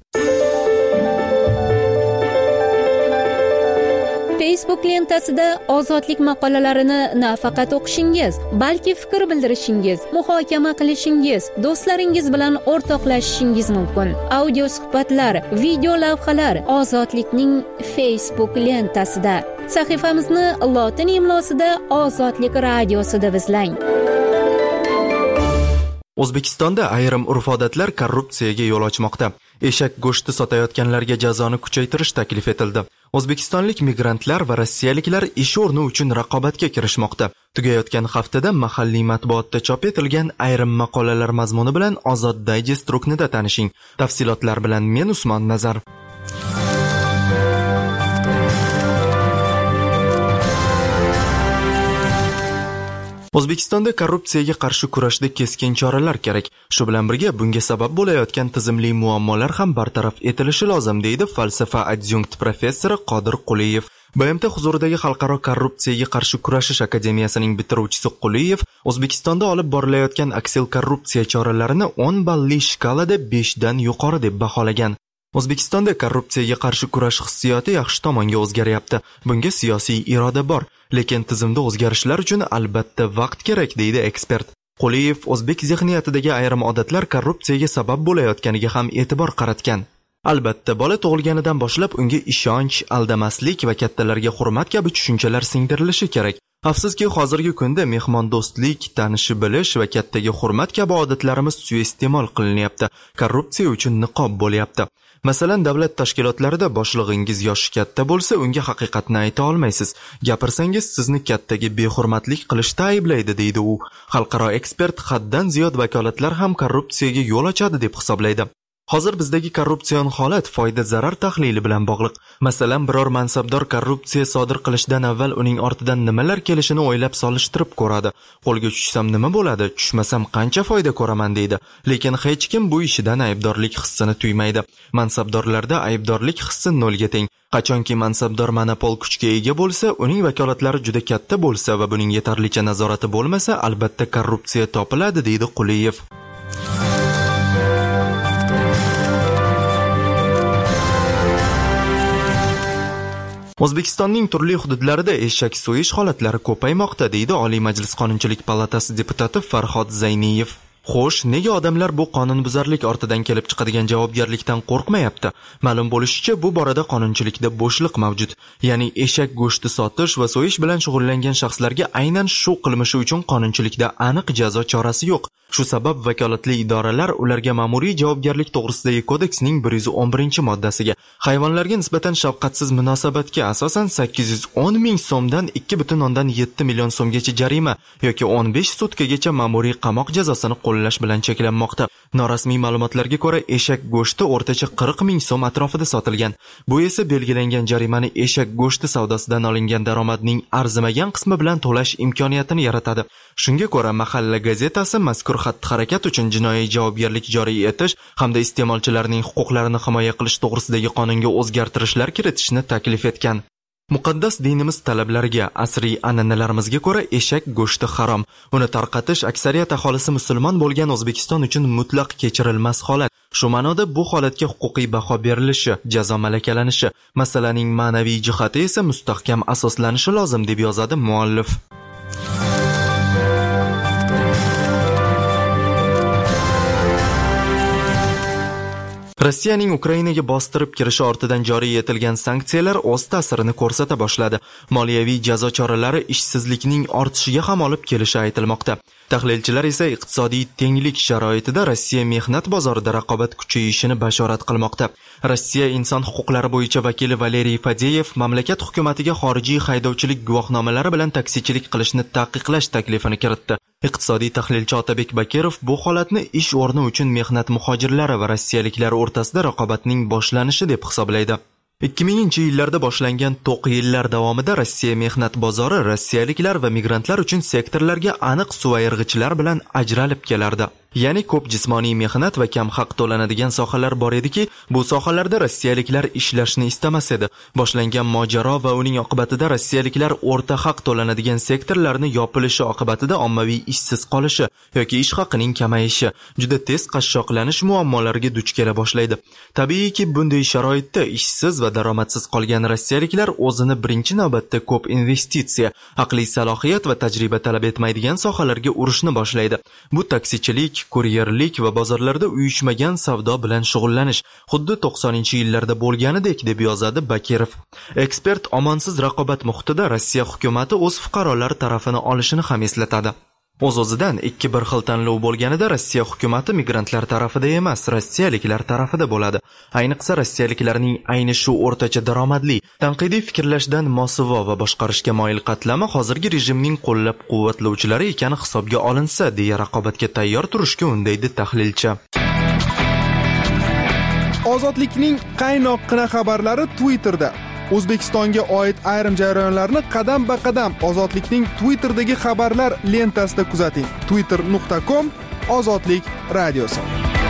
Facebook lentasida ozodlik maqolalarini nafaqat o'qishingiz, balki fikr bildirishingiz, muhokama qilishingiz, do'stlaringiz bilan o'rtoqlashishingiz mumkin. Audio suhbatlar, video lavhalar Ozodlikning Facebook lentasida. Sahifamizni lotin imlosida Ozodlik radiosida izlang. O'zbekistonda ayrim urf-odatlar korrupsiyaga yo'l ochmoqda. Eshak go'shti sotayotganlarga jazoni kuchaytirish taklif etildi. O'zbekistonlik migrantlar va rossiyaliklar ish o'rni uchun raqobatga kirishmoqda. Tugayotgan haftada mahalliy matbuotda chop etilgan ayrim maqolalar mazmuni bilan Ozod Digest ruknida tanishing. Tafsilotlar bilan men Usmon Nazar. O'zbekistonda korrupsiyaga qarshi kurashda keskin choralar kerak. Shu bilan birga bunga sabab bo'layotgan tizimli muammolar ham bartaraf etilishi lozim, deydi falsafa adjunkt professori Qodir Quliyev. B M T huzuridagi Xalqaro korrupsiyaga qarshi kurashish akademiyasining bitiruvchisi Quliyev O'zbekistonda olib borilayotgan aksil korrupsiya choralarini o'n balli shkalada besh dan yuqori deb baholagan. O'zbekistonda korrupsiyaga qarshi kurash hissiyoti yaxshi tomonga o'zgaryapti. Bunga siyosiy iroda bor, lekin tizimda o'zgarishlar uchun albatta vaqt kerak, deydi ekspert. Quliyev o'zbek zehniyatidagi ayrim odatlar korrupsiyaga sabab bo'layotganiga ham e'tibor qaratgan. Albatta, bola tug'ilganidan boshlab unga ishonch, aldamaslik va kattalarga hurmat kabi tushunchalar singdirilishi kerak. Afsuski, hozirgi kunda mehmondo'stlik, tanishi bilish va kattaga hurmat kabi odatlarimiz suiiste'mol qilinyapti. Korrupsiya uchun niqob bo'lyapti. Masalan, davlat tashkilotlarida boshlig'ingiz yoshi katta bo'lsa, unga haqiqatni ayta olmaysiz. Gapirsangiz, sizni kattaga behurmatlik qilishda ayblaydi, deydi u. Xalqaro ekspert haddan ziyod vakolatlar ham korrupsiyaga yo'l ochadi deb hisoblaydi. Hozir bizdagi korrupsion holat foyda zarar tahlili bilan bog'liq. Masalan, biror mansabdor korrupsiya sodir qilishdan avval uning ortidan nimalar kelishini o'ylab solishtirib ko'radi. Qo'lga tushsam nima bo'ladi, tushmasam qancha foyda ko'raman deydi. Lekin hech kim bu ishidan aybdorlik hissini tuymaydi. Mansabdorlarda aybdorlik hissi nolga teng. Qachonki mansabdor monopol kuchga ega bo'lsa, uning vakolatlari juda katta bo'lsa va buning yetarlicha nazorati bo'lmasa, albatta korrupsiya topiladi, deydi Quliyev. O'zbekistonning turli hududlarida eshak so'yish holatlari ko'paymoqda, deydi Oliy Majlis Qonunchilik palatasi deputati Farhod Zayniyev. Xo'sh, nega odamlar bu qonunbuzarlik ortidan kelib chiqadigan javobgarlikdan qo'rqmayapti? Ma'lum bo'lishicha, bu borada qonunchilikda bo'shliq mavjud. Ya'ni eshak go'shti sotish va so'yish bilan shug'ullangan shaxslarga aynan shu qilmishi uchun qonunchilikda aniq jazo chorasi yo'q. Shu sabab vakolatli idoralar ularga ma'muriy javobgarlik to'g'risidagi kodeksning bir yuz o'n birinchi moddasiga hayvonlarga nisbatan shafqatsiz munosabatga asosan sakkiz yuz o'n ming so'mdan ikki butun o'ndan yetti million so'mgacha jarima yoki o'n besh sutkagacha ma'muriy qamoq jazosini qo'llash bilan cheklanmoqda. Norasmiy ma'lumotlarga ko'ra, eshak go'shti o'rtacha qirq ming so'm atrofida sotilgan. Bu esa belgilangan jarimani eshak go'shti savdosidan olingan daromadning arzimagan qismi bilan to'lash imkoniyatini yaratadi. Shunga ko'ra, Mahalla gazetasi mazkur xatti-harakat uchun jinoiy javobgarlik joriy etish hamda iste'molchilarning huquqlarini himoya qilish to'g'risidagi qonunga o'zgartirishlar kiritishni taklif etgan. Muqaddas dinimiz talablariga, asriy an'analarimizga ko'ra eshak go'shti harom. Uni tarqatish aksariyat aholisi musulmon bo'lgan O'zbekiston uchun mutlaq kechirilmas holat. Shu ma'noda bu holatga huquqiy baho berilishi, jazo malakalanishi, masalaning ma'naviy jihati esa mustahkam asoslanishi lozim, deb yozadi muallif. Rossiyaning Ukrainaga bostirib kirishi ortidan joriy etilgan sanksiyalar o'z ta'sirini ko'rsata boshladi. Moliyaviy jazo choralari ishsizlikning ortishiga ham olib kelishi aytilmoqda. Tahlilchilar esa iqtisodiy tenglik sharoitida Rossiya mehnat bozorida raqobat kuchayishini bashorat qilmoqda. Rossiya inson huquqlari bo'yicha vakili Valeriy Fadeyev mamlakat hukumatiga xorijiy haydovchilik guvohnomalari bilan taksichilik qilishni taqiqlash taklifini kiritdi. Iqtisodiy tahlilchi Otabek Bakirov bu holatni ish o'rni uchun mehnat muhojirlari va rossiyaliklar o'rtasida raqobatning boshlanishi deb hisoblaydi. ikki minginchi yillarda boshlangan to'q yillar davomida Rossiya mehnat bozori rossiyaliklar va migrantlar uchun sektorlarga aniq suvayirg'ichlar bilan ajralib kelardi. Ya'ni ko'p jismoniy mehnat va kam haq to'lanadigan sohalar bor ediki, bu sohalarda rossiyaliklar ishlashni istamas edi. Boshlangan mojaro va uning oqibatida rossiyaliklar o'rta haq to'lanadigan sektorlarni yopilishi oqibatida ommaviy ishsiz qolishi yoki ish haqining kamayishi, juda tez qashshoqlanish muammolariga duch kela boshlaydi. Tabiiyki, bunday sharoitda ishsiz va daromadsiz qolgan rossiyaliklar o'zini birinchi navbatda ko'p investitsiya, aqliy salohiyat va tajriba talab etmaydigan sohalarga urishni boshlaydi. Bu taksichilik, kuryerlik va bozorlarda uyushmagan savdo bilan shug'ullanish xuddi to'qsoninchi yillarda bo'lganidek deb yozadi Bakirov. Ekspert omonsiz raqobat muhitida Rossiya hukumati o'z fuqarolari tarafini olishini ham eslatadi. O'z-o'zidan ikki bir xil tanlov bo'lganida Rossiya hukumati migrantlar tarafida emas, rossiyaliklar tarafida bo'ladi. Ayniqsa rossiyaliklarning ayni shu o'rtacha daromadli, tanqidiy fikrlashdan mosuvo va boshqarishga moyil qatlami hozirgi rejimning qo'llab-quvvatlovchilari ekani hisobga olinsa, deya raqobatga tayyor turishga undaydi tahlilchi. Ozodlikning qaynoqqina xabarlari Twitterda. O'zbekistonga oid ayrim jarayonlarni qadam-ba-qadam Ozodlikning Twitterdagi xabarlar lentasida kuzating. twitter nuqta com Ozodlik radiosi.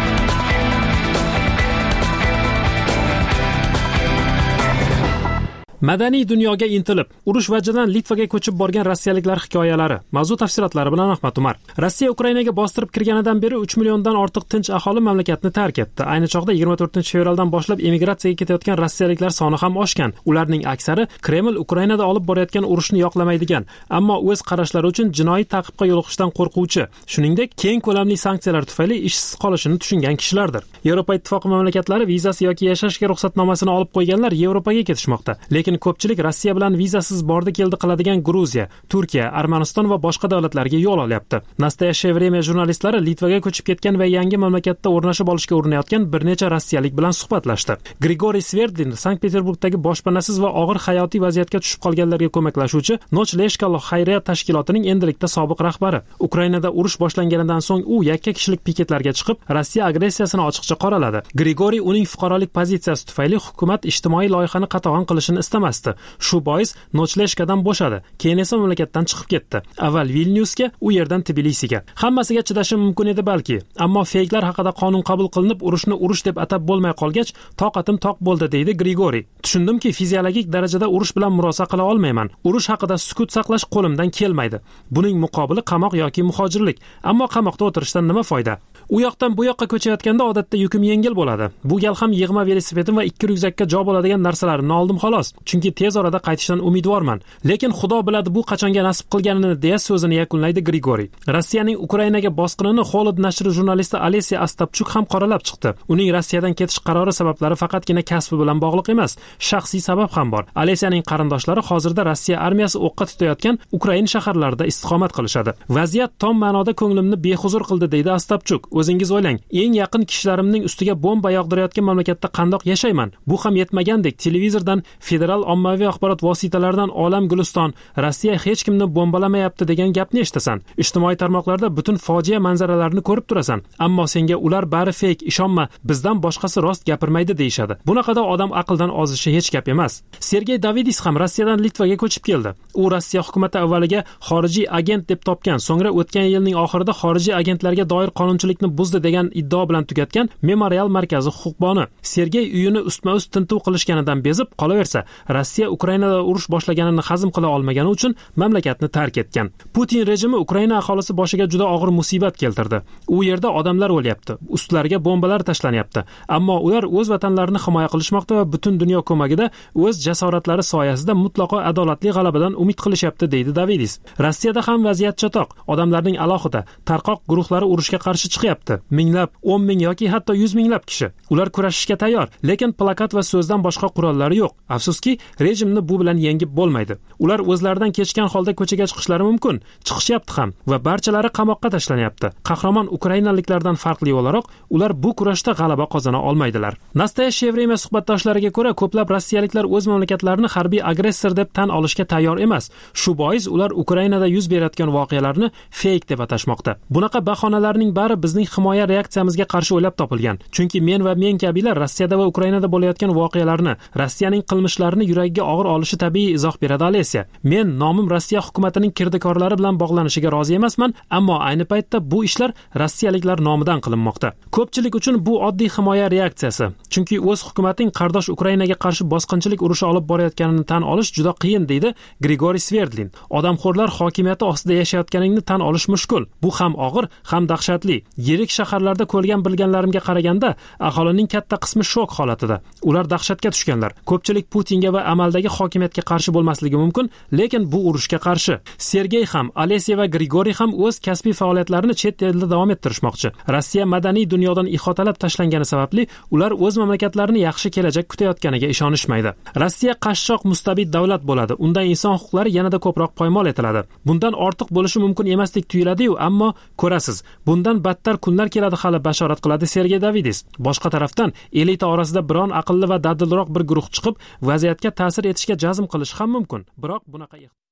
Madaniy dunyoga intilib, urush vajidan Litvaga ko'chib borgan rossiyaliklar hikoyalari. Mavzu tafsilotlari bilan Ahmad Umar. Rossiya Ukrainaga bostirib kirganidan beri uch milliondan ortiq tinch aholi mamlakatni tark etdi. Ayni chog'da yigirma to'rtinchi fevraldan boshlab emigratsiyaga ketayotgan rossiyaliklar soni ham oshgan. Ularning aksari Kreml Ukrainada olib borayotgan urushni yoqlamaydigan, ammo o'z qarashlari uchun jinoiy ta'qibga yo'liqishdan qo'rquvchi, shuningdek, keng ko'lamli sanksiyalar tufayli ishsiz qolishini tushungan kishilardir. Yevropa Ittifoqi mamlakatlari vizasi yoki yashashga ruxsatnomasini olib qo'yganlar Yevropaga ketishmoqda. Lekin ko'pchilik Rossiya bilan vizasiz bordi keldi qiladigan Gruziya, Turkiya, Armaniston va boshqa davlatlarga yo'l olyapti. Nastoyashye время jurnalistlari Litvaga ko'chib ketgan va yangi mamlakatda o'rnashib olishga urinayotgan bir necha rossiyalik bilan suhbatlashdi. Grigoriy Sverdlin Sankt-Peterburgdagi boshpanasiz va og'ir hayotiy vaziyatga tushib qolganlarga ko'maklashuvchi Nochleshka xayriya tashkilotining endilikda sobiq rahbari. Ukrainada urush boshlanganidan so'ng u yakka kishilik piketlarga chiqib, Rossiya agressiyasini ochiqcha qoraladi. Grigoriy uning fuqarolik pozitsiyasi tufayli hukumat ijtimoiy loyihani qatag'on qilishini istamasdi. Shu bois Nochleshkadan bo'shadi. Keyin esa mamlakatdan chiqib ketdi. Avval Vilnyusga, u yerdan Tbilisiga. Hammasiga chidashi mumkin edi balki, ammo feyklar haqida qonun qabul qilinib, urushni urush deb atab bo'lmay qolgach, toqatim toq bo'ldi, deydi Grigoriy. Tushundimki, fiziologik darajada urush bilan murosa qila olmayman. Urush haqida sukut saqlash qo'limdan kelmaydi. Buning muqobili qamoq yoki muhojirlik. Ammo qamoqda o'tirishdan nima foyda? U yoqdan bu yoqqa ko'chayotganda odatda yukim yengil bo'ladi. Bu gal ham yig'ma velosipedim va ikki ryukzakka jo bo'ladigan narsalarimni oldim xolos. Chunki tez orada qaytishdan umidvorman. Lekin Xudo biladi bu qachonga nasib qilganini, deya so'zini yakunlaydi Grigoriy. Rossiyaning Ukrainaga bosqinini Holod nashri jurnalisti Alesiy Astapchuk ham qoralab chiqdi. Uning Rossiyadan ketish qarori sabablari faqatgina kasbi bilan bog'liq emas, shaxsiy sabab ham bor. Alesiyaning qarindoshlari hozirda Rossiya armiyasi o'qqa tutayotgan Ukraina shaharlarida istiqomat qilishadi. Vaziyat tom ma'noda ko'nglimni behuzur qildi, deydi Astapchuk. O'zingiz o'ylang, eng yaqin kishilarimning ustiga bomba yog'dirayotgan mamlakatda qandoq yashayman? Bu ham yetmagandek, televizordan, federal ommaviy axborot vositalaridan olam guliston, Rossiya hech kimni bombalamayapti degan gapni eshitasan. Ijtimoiy tarmoqlarda butun fojia manzaralarini ko'rib turasan, ammo senga ular bari fake, ishonma, bizdan boshqasi rost gapirmaydi deyshadi. Bunaqada odam aqldan ozishi hech gap emas. Sergey Davidis ham Rossiyadan Litvaga ko'chib keldi. U Rossiya hukumati avvaliga xorijiy agent deb topgan, so'ngra o'tgan yilning oxirida xorijiy agentlarga doir qonunchilikni buzdi degan iddao bilan tugatgan Memorial markazi huquqboni. Sergey uyini ustma-ust tintuv qilishganidan bezib qolaversa, Rossiya Ukrainada urush boshlaganini hazm qila olmagani uchun mamlakatni tark etgan. Putin rejimi Ukraina aholisi boshiga juda og'ir musibat keltirdi. U yerda odamlar o'lyapti, ustlariga bombalar tashlanyapti, ammo ular o'z vatanlarini himoya qilishmoqda va butun dunyo ko'magida o'z jasoratlari soyasida mutlaqo adolatli g'alabadan umid qilishyapti, deydi Davidis. Rossiyada ham vaziyat chatoq. Odamlarning alohida, tarqoq guruhlari urushga qarshi chiqyapti. kurashyapti. Minglab, o'n ming yoki hatto yuz minglab kishi. Ular kurashishga tayyor, lekin plakat va so'zdan boshqa qurollari yo'q. Afsuski, rejimni bu bilan yengib bo'lmaydi. Ular o'zlaridan kechgan holda ko'chaga chiqishlari mumkin, chiqishyapti ham va barchalari qamoqqa tashlanyapti. Qahramon ukrainaliklardan farqli o'laroq, ular bu kurashda g'alaba qozona olmaydilar. Nastoyashye время suhbatdoshlariga ko'ra, ko'plab rossiyaliklar o'z mamlakatlarini harbiy agressor deb tan olishga tayyor emas. Shu bois ular Ukrainada yuz berayotgan voqealarni fake deb atashmoqda. Bunaqa bahonalarning bari bizning himoya reaksiyamizga qarshi o'ylab topilgan. Chunki men va men kabilar Rossiyada va Ukrainada bo'layotgan voqealarni, Rossiyaning qilmishlarini yuragiga og'ir olishi tabiiy izoh beradi Alesiya. Men nomim Rossiya hukumatining kirdikorlari bilan bog'lanishiga rozi emasman, ammo ayni paytda bu ishlar rossiyaliklar nomidan qilinmoqda. Ko'pchilik uchun bu oddiy himoya reaksiyasi. Chunki o'z hukumating qardosh Ukrainaga qarshi bosqinchilik urushi olib borayotganini tan olish juda qiyin, deydi Grigoriy Sverdlin. Odamxo'rlar hokimiyati ostida yashayotganingni tan olish mushkul. Bu ham og'ir, ham dahshatli. Yirik shaharlarda ko'rgan bilganlarimga qaraganda, aholining katta qismi shok holatida. Ular dahshatga tushganlar. Ko'pchilik Putinga va amaldagi hokimiyatga qarshi bo'lmasligi mumkin, lekin bu urushga qarshi. Sergey ham, Alesiya va Grigoriy ham o'z kasbiy faoliyatlarini chet elda davom ettirishmoqchi. Rossiya madaniy dunyodan ihotalab tashlangani sababli ular o'z mamlakatlarini yaxshi kelajak kutayotganiga ishonishmaydi. Rossiya qashshoq mustabid davlat bo'ladi. Unda inson huquqlari yanada ko'proq poymol etiladi. Bundan ortiq bo'lishi mumkin emasdek tuyuladi-yu, ammo ko'rasiz, bundan battar kunlar keladi hali, bashorat qiladi Sergey Davidis. Boshqa tarafdan, elita orasida biron aqlli va dadilroq bir guruh chiqib, vaziyatga ta'sir etishga jazm qilish ham mumkin. Biroq bunaqa